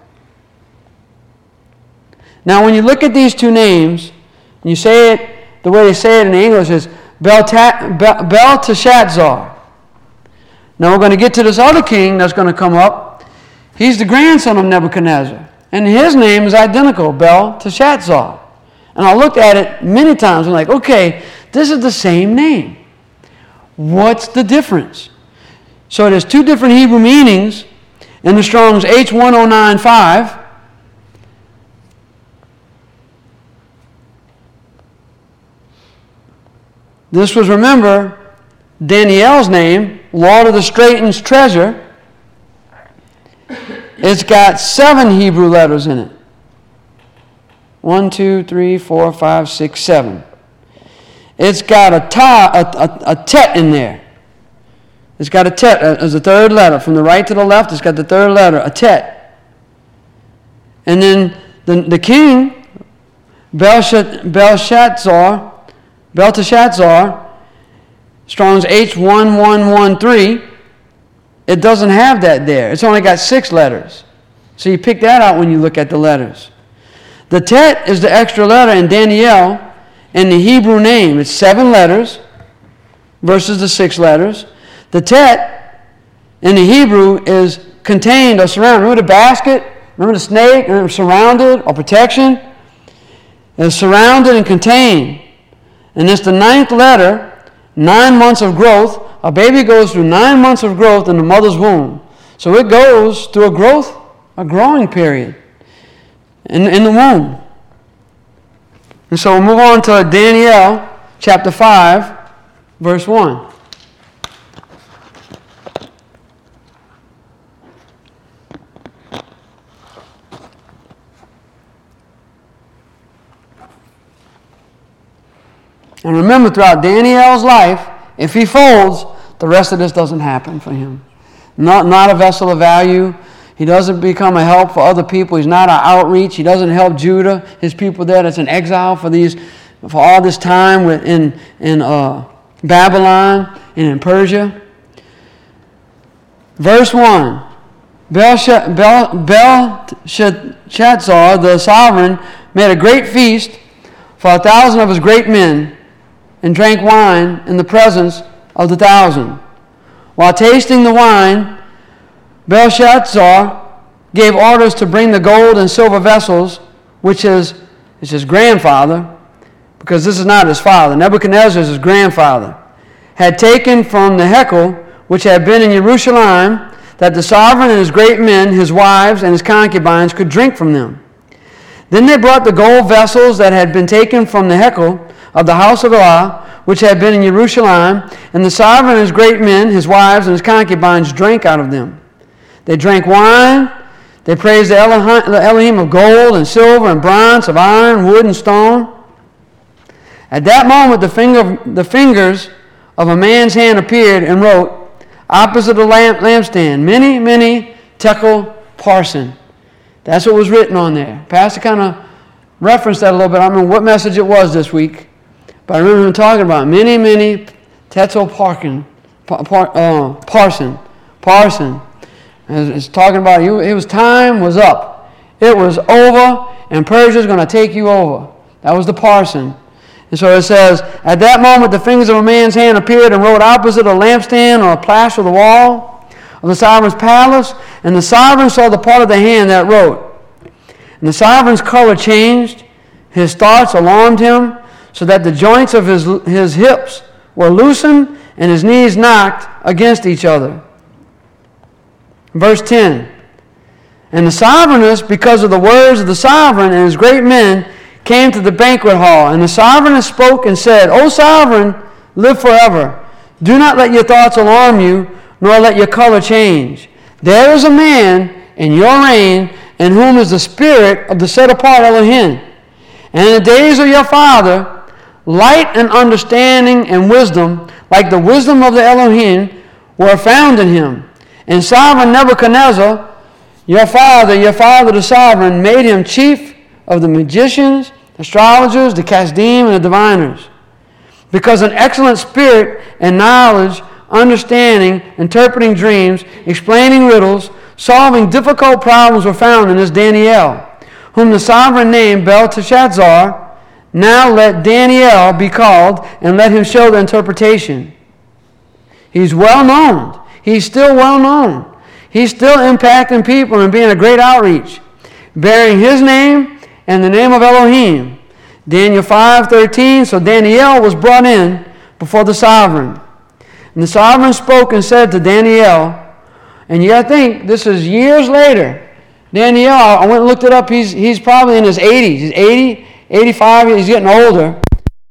Now when you look at these two names, and you say it the way they say it in English is Belteshazzar. Now we're going to get to this other king that's going to come up. He's the grandson of Nebuchadnezzar. And his name is identical, Belteshazzar. And I looked at it many times. I'm like, okay, this is the same name. What's the difference? So there's two different Hebrew meanings in the Strong's H1095. This was, remember, Daniel's name, Lord of the Straiten's treasure. It's got 7 Hebrew letters in it. 1, 2, 3, 4, 5, 6, 7. It's got a tet in there. It's got a tet as the third letter. From the right to the left, it's got the third letter, a tet. And then the king, Belteshazzar, Strong's H1113, it doesn't have that there. It's only got 6 letters. So you pick that out when you look at the letters. The tet is the extra letter in Daniel in the Hebrew name. It's 7 letters versus the 6 letters. The tet in the Hebrew is contained or surrounded. Remember the basket? Remember the snake? Remember surrounded or protection? It's surrounded and contained. And it's the 9th letter, 9 months of growth. A baby goes through 9 months of growth in the mother's womb. So it goes through a growing period in the womb. And so we'll move on to Daniel chapter 5, verse 1. And remember, throughout Daniel's life, if he folds, the rest of this doesn't happen for him. Not a vessel of value. He doesn't become a help for other people. He's not an outreach. He doesn't help Judah, his people there that's in exile for all this time in Babylon and in Persia. Verse 1. Belteshazzar, the sovereign, made a great feast for 1,000 of his great men, and drank wine in the presence of the 1,000. While tasting the wine, Belshazzar gave orders to bring the gold and silver vessels, which is his grandfather, because this is not his father. Nebuchadnezzar is his grandfather, had taken from the Hekel, which had been in Jerusalem, that the sovereign and his great men, his wives, and his concubines could drink from them. Then they brought the gold vessels that had been taken from the Hekel of the house of Allah, which had been in Jerusalem, and the sovereign and his great men, his wives, and his concubines drank out of them. They drank wine. They praised the Elohim of gold and silver and bronze, of iron, wood, and stone. At that moment, the fingers of a man's hand appeared and wrote, opposite the lampstand, many, many tekel parsin. That's what was written on there. Pastor kind of referenced that a little bit. I don't remember what message it was this week, but I remember him talking about many, many tekel parsin. It's talking about it was time was up. It was over, and Persia's going to take you over. That was the parsin. And so it says, at that moment the fingers of a man's hand appeared and wrote opposite a lampstand or a plaster of the wall. of the sovereign's palace, and the sovereign saw the part of the hand that wrote. And the sovereign's color changed, his thoughts alarmed him, so that the joints of his hips were loosened and his knees knocked against each other. Verse 10. And the sovereigness, because of the words of the sovereign and his great men, came to the banquet hall. And the sovereigness spoke and said, O sovereign, live forever. Do not let your thoughts alarm you, nor let your color change. There is a man in your reign in whom is the spirit of the set-apart Elohim. And in the days of your father, light and understanding and wisdom, like the wisdom of the Elohim, were found in him. And sovereign Nebuchadnezzar, your father the sovereign, made him chief of the magicians, astrologers, the Kasdim, and the diviners. Because an excellent spirit and knowledge, understanding, interpreting dreams, explaining riddles, solving difficult problems were found in this Daniel, whom the sovereign named Belteshazzar. Now let Daniel be called, and let him show the interpretation. He's well known. He's still well known. He's still impacting people and being a great outreach, bearing his name and the name of Elohim. Daniel 5:13, so Daniel was brought in before the sovereign. And the sovereign spoke and said to Daniel, and you got to think, this is years later. Daniel, I went and looked it up, he's probably in his 80s. He's 80, 85, he's getting older.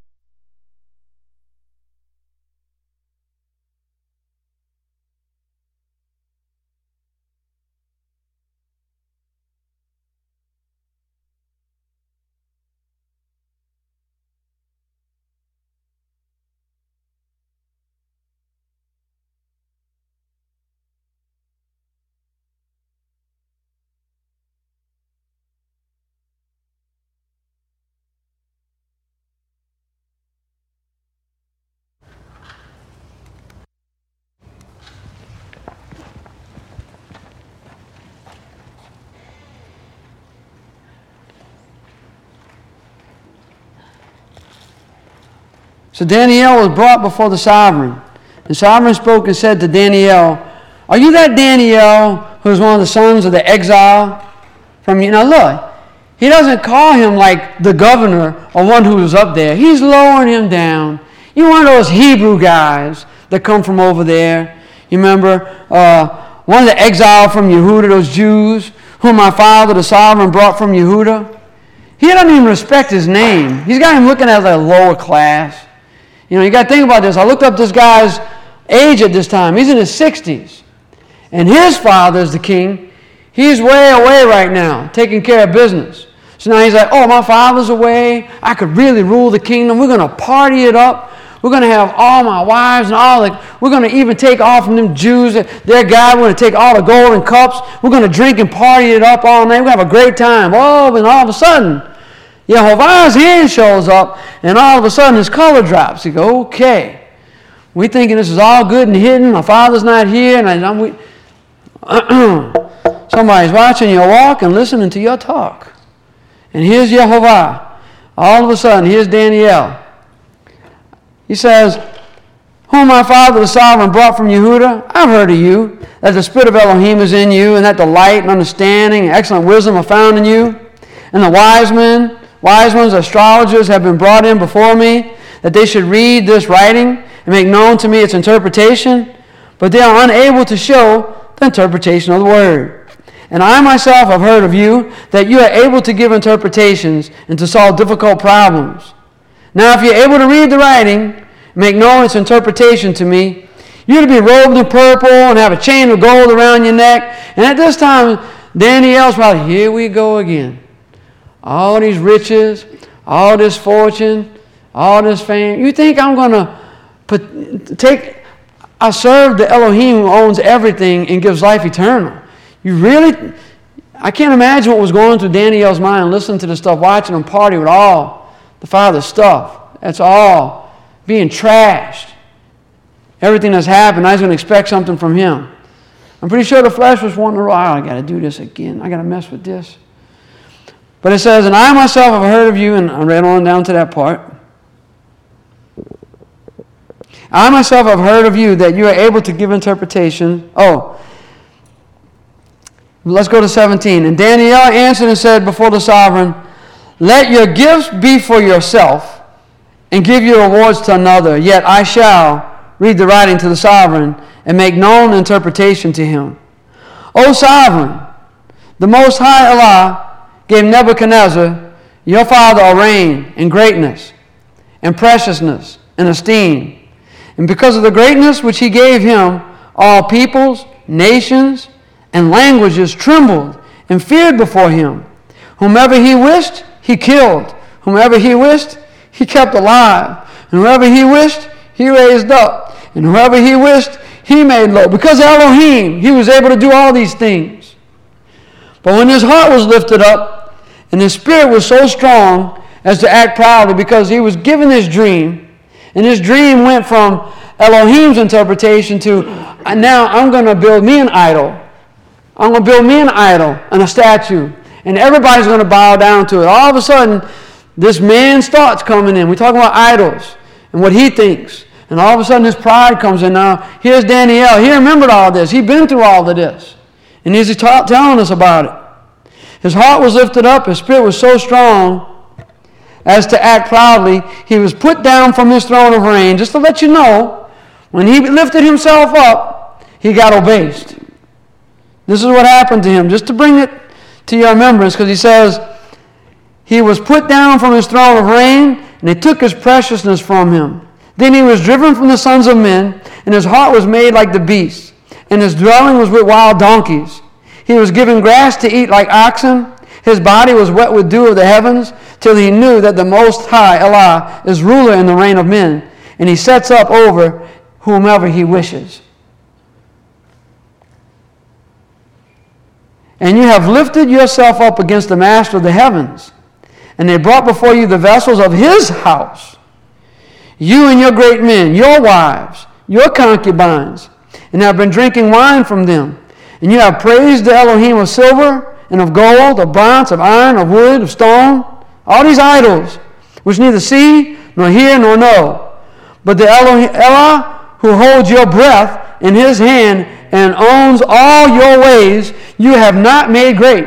So Daniel was brought before the sovereign. The sovereign spoke and said to Daniel, are you that Daniel who is one of the sons of the exile from you? Now look, he doesn't call him like the governor or one who was up there. He's lowering him down. You're one of those Hebrew guys that come from over there. You remember one of the exile from Yehuda, those Jews whom my father, the sovereign, brought from Yehuda? He doesn't even respect his name. He's got him looking at like a lower class. You know, you got to think about this. I looked up this guy's age at this time. He's in his 60s. And his father is the king. He's way away right now, taking care of business. So now he's like, oh, my father's away. I could really rule the kingdom. We're going to party it up. We're going to have all my wives and all we're going to even take off from them Jews, their God. We're going to take all the golden cups. We're going to drink and party it up all night. We're going to have a great time. Oh, and all of a sudden, Yehovah's hand shows up, and all of a sudden his color drops. You go, okay. We're thinking this is all good and hidden. My father's not here. And somebody's watching your walk and listening to your talk. And here's Yehovah. All of a sudden, here's Daniel. He says, whom my father the sovereign brought from Yehuda, I've heard of you, that the spirit of Elohim is in you, and that the light and understanding and excellent wisdom are found in you. And the wise ones, astrologers, have been brought in before me, that they should read this writing and make known to me its interpretation, but they are unable to show the interpretation of the word. And I myself have heard of you, that you are able to give interpretations and to solve difficult problems. Now if you're able to read the writing, and make known its interpretation to me, you're to be robed in purple and have a chain of gold around your neck. And at this time, Daniel's probably, here we go again. All these riches, all this fortune, all this fame. You think I'm going to I serve the Elohim who owns everything and gives life eternal. You really, I can't imagine what was going through Daniel's mind, listening to this stuff, watching him party with all the Father's stuff. That's all being trashed. Everything that's happened, I was going to expect something from him. I'm pretty sure the flesh was wanting to, I got to do this again. I got to mess with this. But it says, and I myself have heard of you, and I read on down to that part. I myself have heard of you that you are able to give interpretation. Oh, Let's go to 17. And Daniel answered and said before the sovereign, let your gifts be for yourself, and give your rewards to another. Yet I shall read the writing to the sovereign, and make known the interpretation to him. O sovereign, the Most High Allah gave Nebuchadnezzar, your father, a reign and greatness, and preciousness, and esteem. And because of the greatness which he gave him, all peoples, nations, and languages trembled and feared before him. Whomever he wished, he killed. Whomever he wished, he kept alive. And whoever he wished, he raised up. And whoever he wished, he made low. Because of Elohim, he was able to do all these things. But when his heart was lifted up, and his spirit was so strong as to act proudly, because he was given this dream, and his dream went from Elohim's interpretation to, now I'm going to build me an idol. I'm going to build me an idol and a statue. And everybody's going to bow down to it. All of a sudden, this man's thoughts coming in. We're talking about idols and what he thinks. And all of a sudden, his pride comes in. Now, here's Daniel. He remembered all this. He'd been through all of this. And he's telling us about it. His heart was lifted up. His spirit was so strong as to act proudly. He was put down from his throne of reign. Just to let you know, when he lifted himself up, he got abased. This is what happened to him. Just to bring it to your remembrance, because he says, he was put down from his throne of reign, and they took his preciousness from him. Then he was driven from the sons of men, and his heart was made like the beasts, and his dwelling was with wild donkeys. He was given grass to eat like oxen. His body was wet with dew of the heavens, till he knew that the Most High, Allah, is ruler in the reign of men, and he sets up over whomever he wishes. And you have lifted yourself up against the master of the heavens, and they brought before you the vessels of his house, you and your great men, your wives, your concubines, and have been drinking wine from them. And you have praised the Elohim of silver and of gold, of bronze, of iron, of wood, of stone, all these idols, which neither see, nor hear, nor know. But the Elohim, Allah, who holds your breath in his hand and owns all your ways, you have not made great.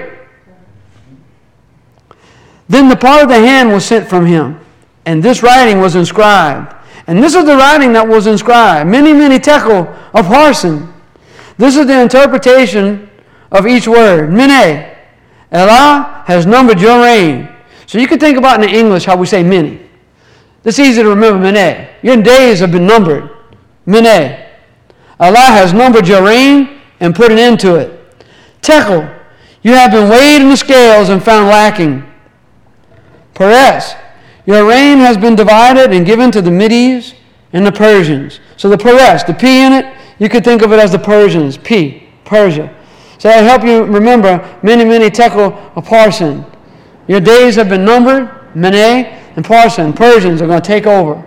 Then the part of the hand was sent from him, and this writing was inscribed. And this is the writing that was inscribed, many, many tekel of Parsin. This is the interpretation of each word. Mene, Allah has numbered your reign. So you can think about in the English how we say many. It's easy to remember Mene. Your days have been numbered. Mene. Allah has numbered your reign and put an end to it. Tekel, you have been weighed in the scales and found lacking. Peres, your reign has been divided and given to the Medes and the Persians. So the Peres, the P in it, you could think of it as the Persians. P, Persia. So that'll help you remember many, many tekel of Parsin. Your days have been numbered, Mene and Parsin. Persians are going to take over.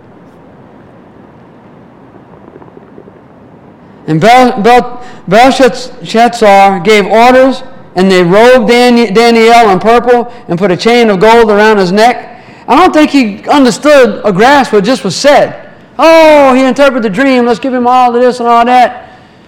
And Belshazzar gave orders, and they robed Daniel in purple and put a chain of gold around his neck. I don't think he understood or grasped what just was said. Oh, he interpreted the dream. Let's give him all of this and all that.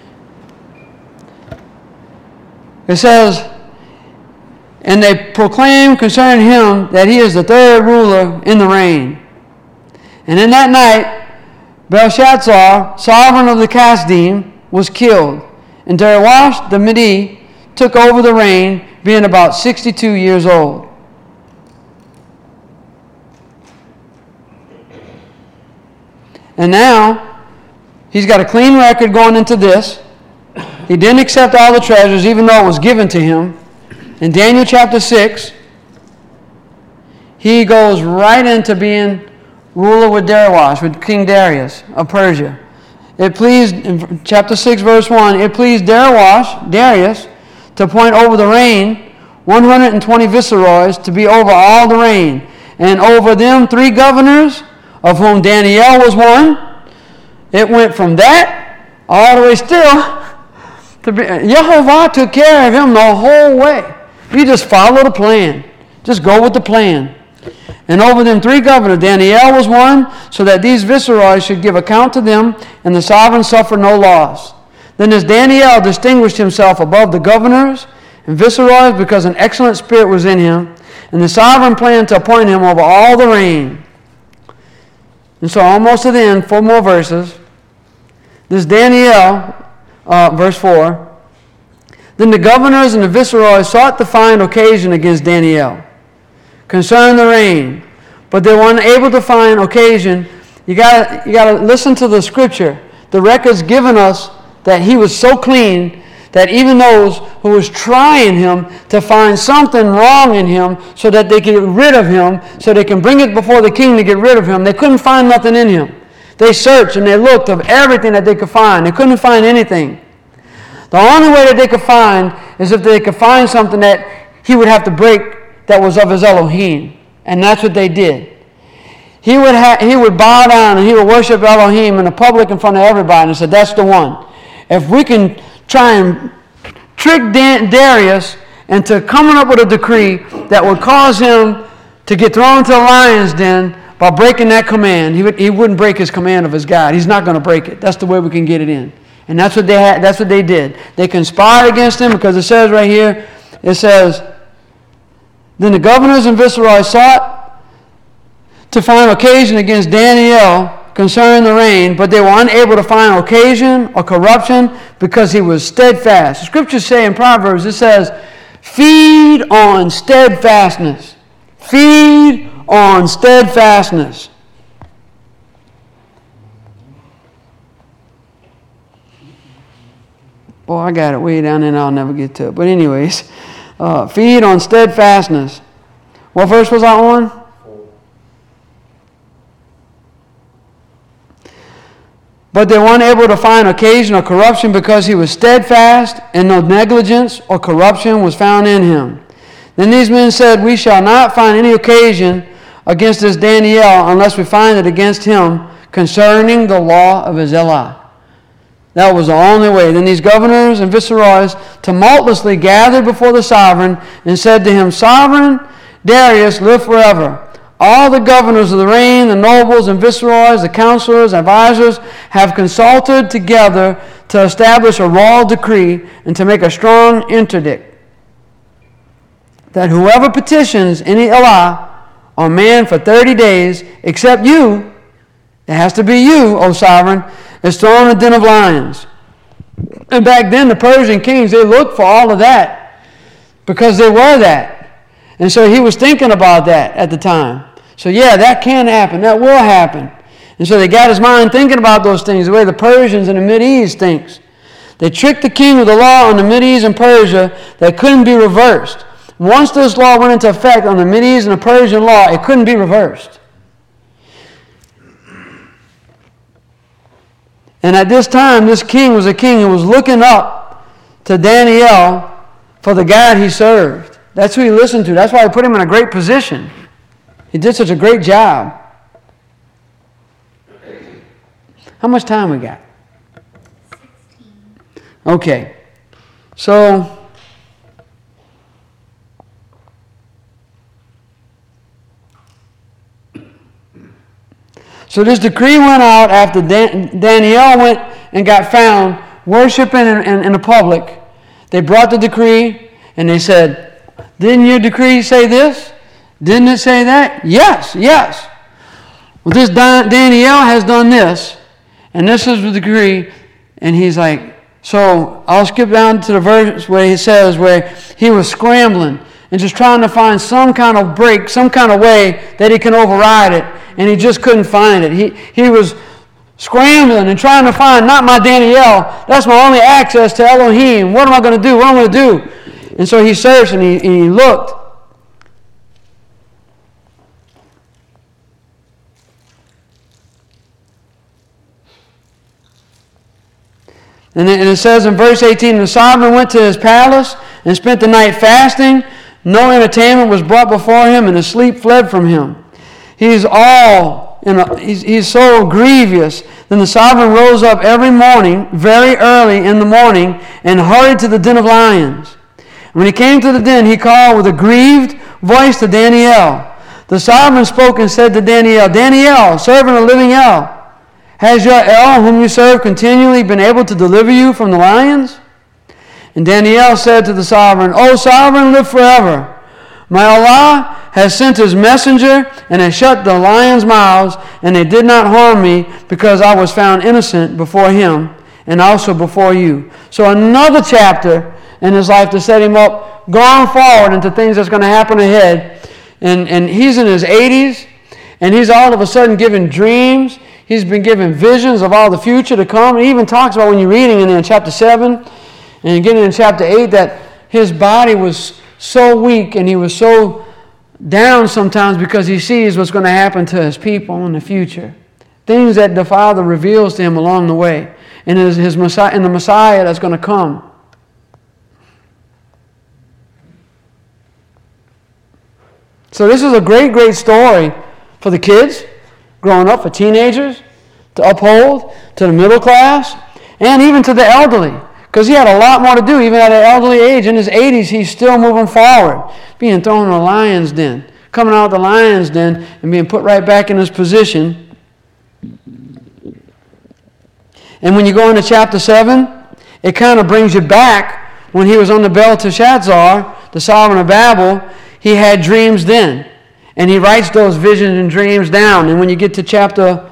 It says, and they proclaim concerning him that he is the third ruler in the reign. And in that night, Belshazzar, sovereign of the Kasdim, was killed, and Darius the Mede took over the reign, being about 62 years old. And now, he's got a clean record going into this. He didn't accept all the treasures, even though it was given to him. In Daniel chapter 6, he goes right into being ruler with Darius, with King Darius of Persia. It pleased, in chapter 6, verse 1, it pleased Darius, to appoint over the reign 120 viceroys to be over all the reign, and over them 3 governors, of whom Daniel was one. It went from that all the way still to be, Yehovah took care of him the whole way. You just follow the plan. Just go with the plan. And over them 3 governors, Daniel was one, so that these viceroys should give account to them, and the sovereign suffer no loss. Then as Daniel distinguished himself above the governors, and Viceroys because an excellent spirit was in him, and the sovereign planned to appoint him over all the reign. And so almost to the end, 4 more verses. This Daniel, verse 4. Then the governors and the viceroys sought to find occasion against Daniel concerning the reign, but they were unable to find occasion. You got to listen to the scripture. The record's given us that he was so clean that even those who was trying him to find something wrong in him so that they could get rid of him, so they can bring it before the king to get rid of him, they couldn't find nothing in him. They searched and they looked of everything that they could find. They couldn't find anything. The only way that they could find is if they could find something that he would have to break that was of his Elohim. And that's what they did. He would bow down and he would worship Elohim in the public in front of everybody and said, that's the one. If we can try and trick Darius into coming up with a decree that would cause him to get thrown into the lion's den by breaking that command, he wouldn't break his command of his God. He's not going to break it. That's the way we can get it in. And that's what they had. That's what they did. They conspired against him because it says right here, it says, then the governors and viceroys sought to find occasion against Daniel concerning the reign, but they were unable to find occasion or corruption because he was steadfast. The scriptures say in Proverbs, it says, feed on steadfastness. Feed on steadfastness. Boy, I got it way down there and I'll never get to it. But anyways, feed on steadfastness. What verse was I on? But they weren't able to find occasion or corruption because he was steadfast, and no negligence or corruption was found in him. Then these men said, we shall not find any occasion against this Daniel unless we find it against him concerning the law of his Elah. That was the only way. Then these governors and viceroys tumultuously gathered before the sovereign and said to him, Sovereign Darius, live forever. All the governors of the reign, the nobles and viceroys, the counselors, advisors, have consulted together to establish a royal decree and to make a strong interdict, that whoever petitions any Elah or man for 30 days, except you, it has to be you, O sovereign, is thrown in a den of lions. And back then, the Persian kings, they looked for all of that because they were that. And so he was thinking about that at the time. So yeah, that can happen. That will happen. And so they got his mind thinking about those things the way the Persians and the Mideast thinks. They tricked the king of the law on the Mideast and Persia that couldn't be reversed. Once this law went into effect on the Mideast and the Persian law, it couldn't be reversed. And at this time, this king was a king who was looking up to Daniel for the God he served. That's who he listened to. That's why he put him in a great position. He did such a great job. How much time we got? 16. Okay. So this decree went out after Daniel went and got found worshiping in the public. They brought the decree and they said, didn't your decree say this? Didn't it say that? Yes, yes. Well, this Daniel has done this, and this is the decree. And he's like, so I'll skip down to the verse where he says where he was scrambling and just trying to find some kind of break, some kind of way that he can override it. And he just couldn't find it. He was scrambling and trying to find, not my Daniel, that's my only access to Elohim. What am I going to do? What am I going to do? And so he searched and he looked. And it says in verse 18, the sovereign went to his palace and spent the night fasting. No entertainment was brought before him, and his sleep fled from him. He's so grievous. Then the sovereign rose up every morning, very early in the morning, and hurried to the den of lions. When he came to the den, he called with a grieved voice to Daniel. The sovereign spoke and said to Daniel, Daniel, servant of living El, has your El, whom you serve, continually been able to deliver you from the lions? And Daniel said to the sovereign, O sovereign, live forever. My Allah has sent his messenger and has shut the lions' mouths, and they did not harm me because I was found innocent before him and also before you. So another chapter in his life to set him up going forward into things that's going to happen ahead. And he's in his 80s, and he's all of a sudden given dreams. He's been given visions of all the future to come. He even talks about, when you're reading in chapter 7 and getting in chapter 8, that his body was so weak and he was so down sometimes because he sees what's going to happen to his people in the future. Things that the Father reveals to him along the way. And his Messiah, and the Messiah that's going to come. So this is a great, great story for the kids growing up, for teenagers to uphold, to the middle class, and even to the elderly. Because he had a lot more to do, even at an elderly age. In his 80s, he's still moving forward, being thrown in a lion's den, coming out of the lion's den and being put right back in his position. And when you go into chapter 7, it kind of brings you back when he was on the Belteshazzar, the sovereign of Babel. He had dreams then. And he writes those visions and dreams down. And when you get to chapter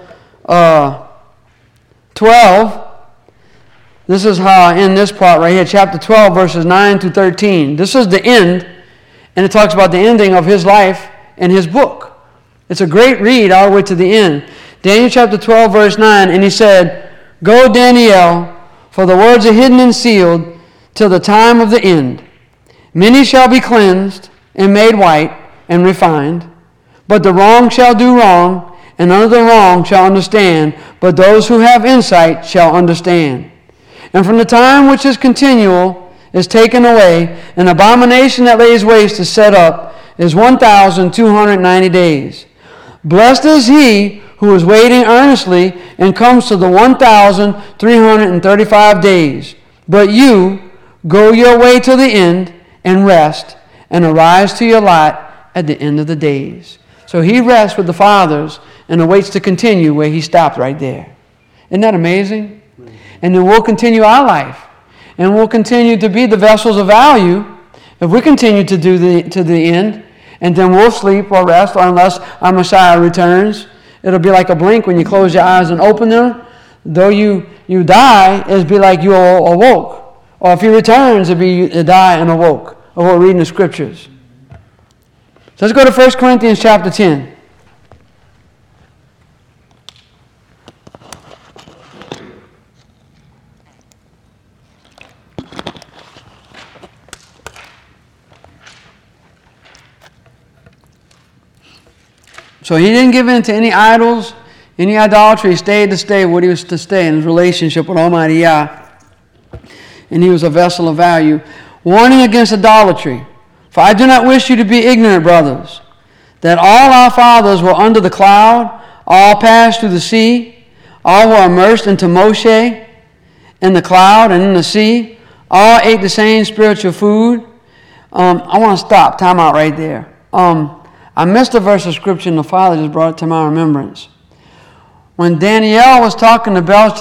12, this is how I end this part right here. Chapter 12, verses 9 to 13. This is the end. And it talks about the ending of his life in his book. It's a great read all the way to the end. Daniel chapter 12, verse 9. And he said, Go, Daniel, for the words are hidden and sealed till the time of the end. Many shall be cleansed and made white and refined. But the wrong shall do wrong, and none of the wrong shall understand. But those who have insight shall understand. And from the time which is continual is taken away, an abomination that lays waste is set up, is 1,290 days. Blessed is he who is waiting earnestly and comes to the 1,335 days. But you, go your way to the end and rest, and arise to your lot at the end of the days. So he rests with the fathers and awaits to continue where he stopped right there. Isn't that amazing? And then we'll continue our life. And we'll continue to be the vessels of value if we continue to do to the end. And then we'll sleep or rest, or unless our Messiah returns. It'll be like a blink when you close your eyes and open them. Though you die, it'll be like you awoke. Or if he returns, it'll be you die and awoke. Or we're reading the scriptures. So let's go to 1 Corinthians chapter 10. So he didn't give in to any idols, any idolatry. He stayed to stay what he was to stay in his relationship with Almighty Yah. And he was a vessel of value. Warning against idolatry. For I do not wish you to be ignorant, brothers, that all our fathers were under the cloud, all passed through the sea, all were immersed into Moshe in the cloud and in the sea, all ate the same spiritual food. I want to stop, time out right there. I missed a verse of scripture and the Father just brought it to my remembrance. When Daniel was talking to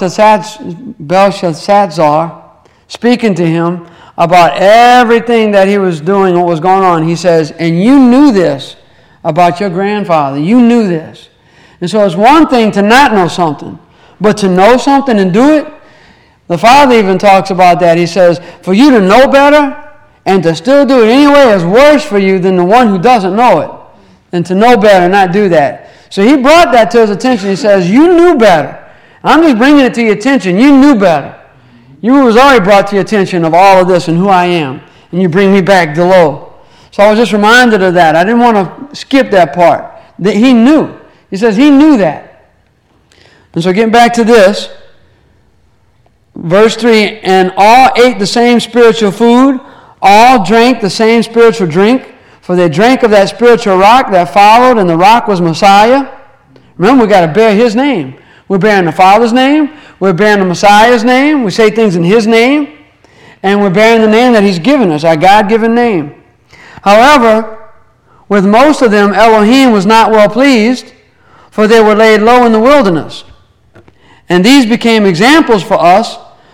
Belshazzar, speaking to him about everything that he was doing, what was going on, he says, and you knew this about your grandfather. You knew this. And so it's one thing to not know something, but to know something and do it. The Father even talks about that. He says, for you to know better and to still do it anyway is worse for you than the one who doesn't know it. And to know better and not do that. So he brought that to his attention. He says, you knew better. I'm just bringing it to your attention. You knew better. You was already brought to your attention of all of this and who I am. And you bring me back to low. So I was just reminded of that. I didn't want to skip that part. That he knew. He says he knew that. And so getting back to this, verse 3, and all ate the same spiritual food, all drank the same spiritual drink, for they drank of that spiritual rock that followed, and the rock was Messiah. Remember, we got to bear his name. We're bearing the Father's name. We're bearing the Messiah's name. We say things in his name. And we're bearing the name that he's given us, our God-given name. However, with most of them, Elohim was not well pleased, for they were laid low in the wilderness. And these became examples for us,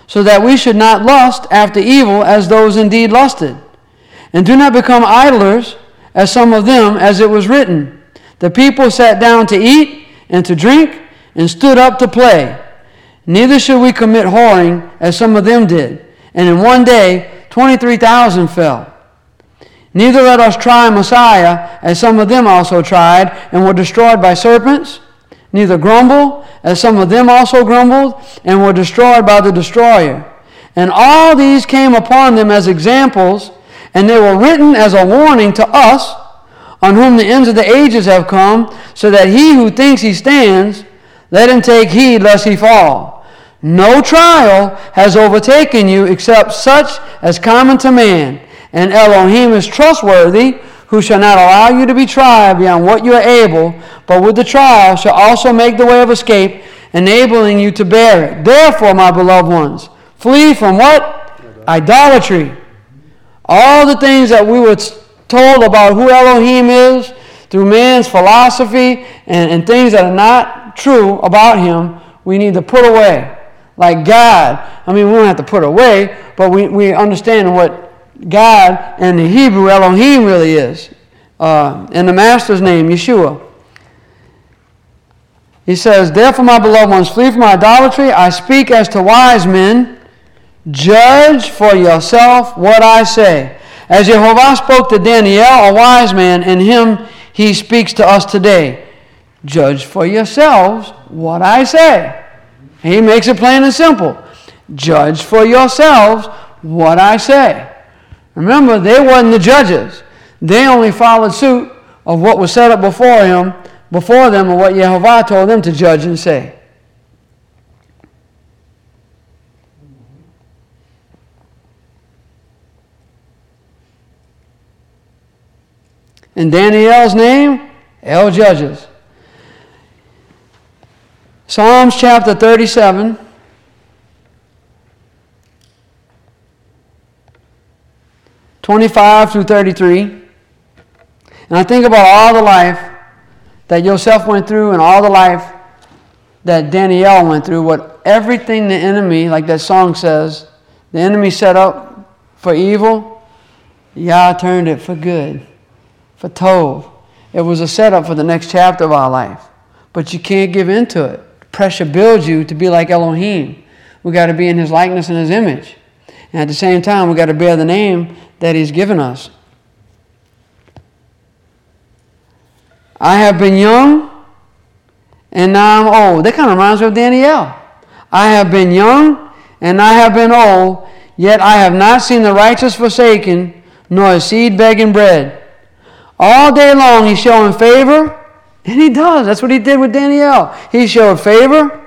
so that we should not lust after evil as those indeed lusted. And do not become idlers, as some of them, as it was written. The people sat down to eat and to drink, and stood up to play. Neither should we commit whoring, as some of them did. And in one day 23,000 fell. Neither let us try Messiah, as some of them also tried, and were destroyed by serpents. Neither grumble, as some of them also grumbled, and were destroyed by the destroyer. And all these came upon them as examples, and they were written as a warning to us, on whom the ends of the ages have come, so that he who thinks he stands, let him take heed lest he fall. No trial has overtaken you except such as common to man, and Elohim is trustworthy, who shall not allow you to be tried beyond what you are able, but with the trial shall also make the way of escape, enabling you to bear it. Therefore, my beloved ones, flee from what? Idolatry. All the things that we were told about who Elohim is through man's philosophy and things that are not true about him, we need to put away. Like God, I mean, we don't have to put away, but we understand what God and the Hebrew Elohim really is. And the Master's name, Yeshua. He says, therefore, my beloved ones, flee from idolatry. I speak as to wise men. Judge for yourself what I say. As Jehovah spoke to Daniel, a wise man, and him he speaks to us today. Judge for yourselves what I say. He makes it plain and simple. Judge for yourselves what I say. Remember, they weren't the judges. They only followed suit of what was set up before them, and what Jehovah told them to judge and say. In Daniel's name, El judges. Psalms chapter 37. (25 through 33). And I think about all the life that Joseph went through and all the life that Daniel went through, what everything the enemy, like that song says, the enemy set up for evil, Yah turned it for good, for Tov. It was a setup for the next chapter of our life. But you can't give in to it. Pressure builds you to be like Elohim. We got to be in his likeness and his image. And at the same time, we got to bear the name that he's given us. I have been young, and now I'm old. That kind of reminds me of Daniel. I have been young, and I have been old, yet I have not seen the righteous forsaken, nor his seed begging bread. All day long he's showing favor, and he does. That's what he did with Daniel. He showed favor.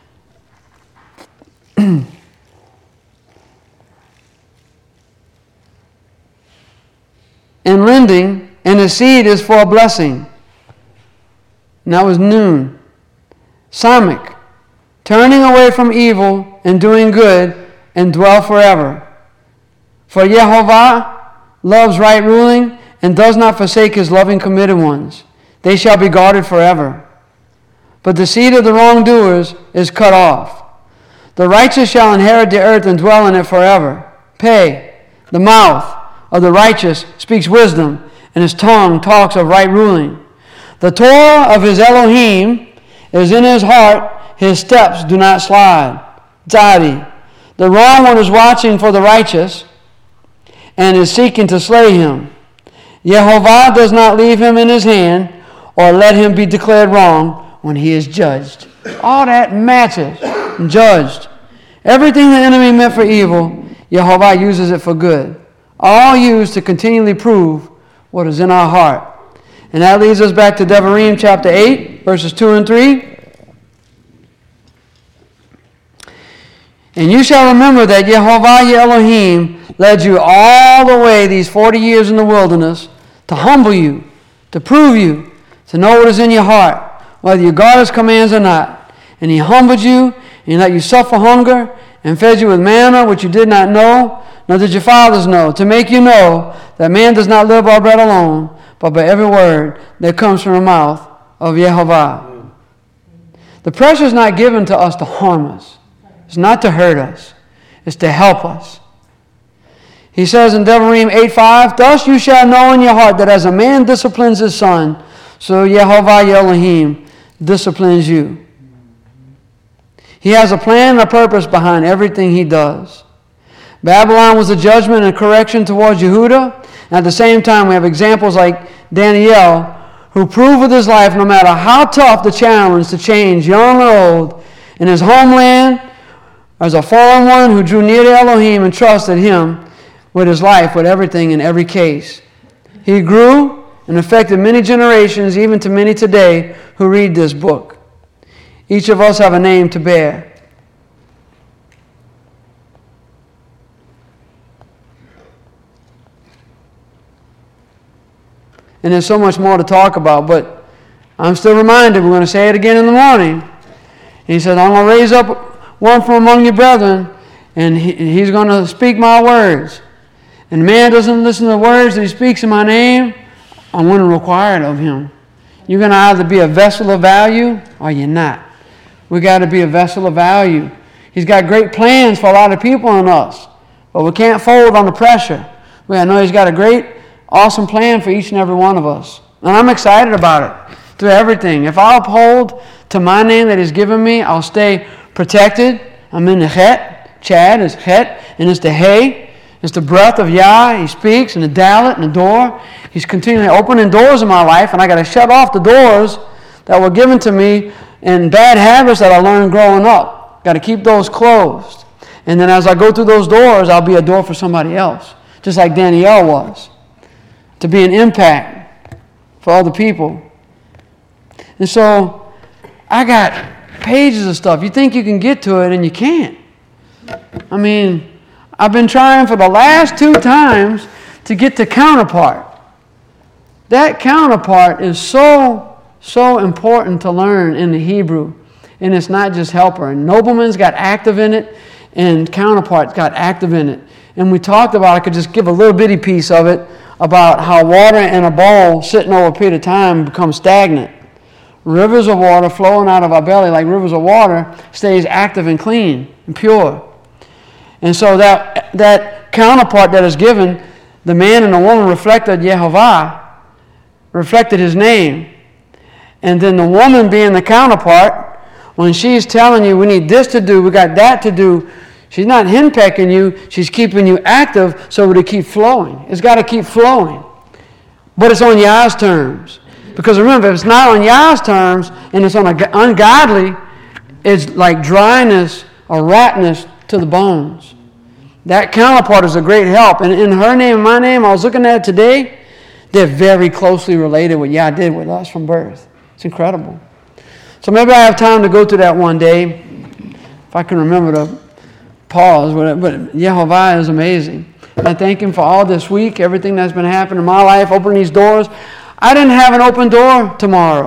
And lending, and his seed is for a blessing. And that was noon. Samik, turning away from evil and doing good, and dwell forever. For Yehovah loves right ruling, and does not forsake his loving committed ones. They shall be guarded forever. But the seed of the wrongdoers is cut off. The righteous shall inherit the earth and dwell in it forever. Pay, the mouth of the righteous speaks wisdom, and his tongue talks of right ruling. The Torah of his Elohim is in his heart, his steps do not slide. Tzadi, the wrong one is watching for the righteous, and is seeking to slay him. Yehovah does not leave him in his hand, or let him be declared wrong when he is judged. All that matches. Judged. Everything the enemy meant for evil, Yehovah uses it for good. All used to continually prove what is in our heart. And that leads us back to Devarim chapter 8, verses 2 and 3. And you shall remember that Yehovah your Elohim led you all the way these 40 years in the wilderness to humble you, to prove you, to know what is in your heart, whether you guard his commands or not. And he humbled you, and he let you suffer hunger, and fed you with manna which you did not know, nor did your fathers know, to make you know that man does not live by bread alone, but by every word that comes from the mouth of Yehovah. The pressure is not given to us to harm us. It's not to hurt us. It's to help us. He says in Devarim 8:5, thus you shall know in your heart that as a man disciplines his son, so Yehovah Elohim disciplines you. He has a plan and a purpose behind everything he does. Babylon was a judgment and correction towards Yehudah. And at the same time, we have examples like Daniel, who proved with his life, no matter how tough the challenge to change, young or old, in his homeland, as a fallen one who drew near to Elohim and trusted him with his life, with everything in every case. He grew and affected many generations, even to many today who read this book. Each of us have a name to bear. And there's so much more to talk about, but I'm still reminded, we're going to say it again in the morning. He said, I'm going to raise up one from among your brethren, and he's going to speak my words. And man doesn't listen to the words that he speaks in my name, I'm going to require it of him. You're going to either be a vessel of value or you're not. We got to be a vessel of value. He's got great plans for a lot of people in us, but we can't fold under pressure. I know he's got a great, awesome plan for each and every one of us. And I'm excited about it, through everything. If I uphold to my name that he's given me, I'll stay protected. I'm in the Chet. Chad is Chet, and it's the Hey. It's the breath of Yah. He speaks, and the Dalet, and the door. He's continually opening doors in my life, and I got to shut off the doors that were given to me and bad habits that I learned growing up. Got to keep those closed. And then as I go through those doors, I'll be a door for somebody else, just like Daniel was, to be an impact for other people. And so I got pages of stuff. You think you can get to it, and you can't. I mean, I've been trying for the last 2 times to get to counterpart. That counterpart is so important to learn in the Hebrew. And it's not just helper. And nobleman's got active in it, and counterpart's got active in it. And we talked about, I could just give a little bitty piece of it, about how water in a bowl sitting over a period of time becomes stagnant. Rivers of water flowing out of our belly like rivers of water stays active and clean and pure. And so that counterpart that is given, the man and the woman reflected Yehovah, reflected his name. And then the woman being the counterpart, when she's telling you, we need this to do, we got that to do, she's not henpecking you, she's keeping you active so to keep flowing. It's got to keep flowing. But it's on Yah's terms. Because remember, if it's not on Yah's terms and it's on ungodly, it's like dryness or rottenness to the bones. That counterpart is a great help. And in her name and my name, I was looking at it today, they're very closely related what Yah did with us from birth. It's incredible. So maybe I have time to go to that one day, if I can remember to pause. But Yehovah is amazing. And I thank him for all this week, everything that's been happening in my life, opening these doors. I didn't have an open door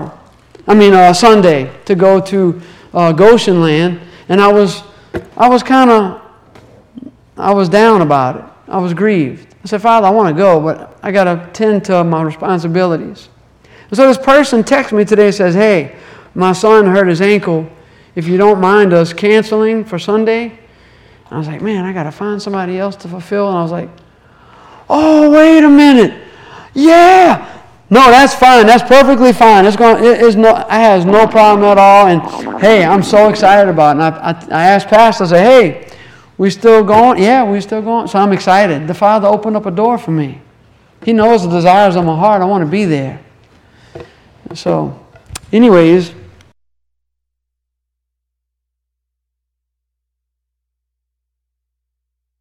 Sunday, to go to Goshen land. And I was down about it. I was grieved. I said, Father, I want to go, but I got to tend to my responsibilities. And so this person texted me today and says, hey, my son hurt his ankle. If you don't mind us canceling for Sunday. And I was like, man, I got to find somebody else to fulfill. And I was like, oh, wait a minute. Yeah. No, that's fine. That's perfectly fine. I has no problem at all. And hey, I'm so excited about it. And I asked Pastor, I said, hey, we still going? Yeah, we still going. So I'm excited. The Father opened up a door for me. He knows the desires of my heart. I want to be there. So, anyways,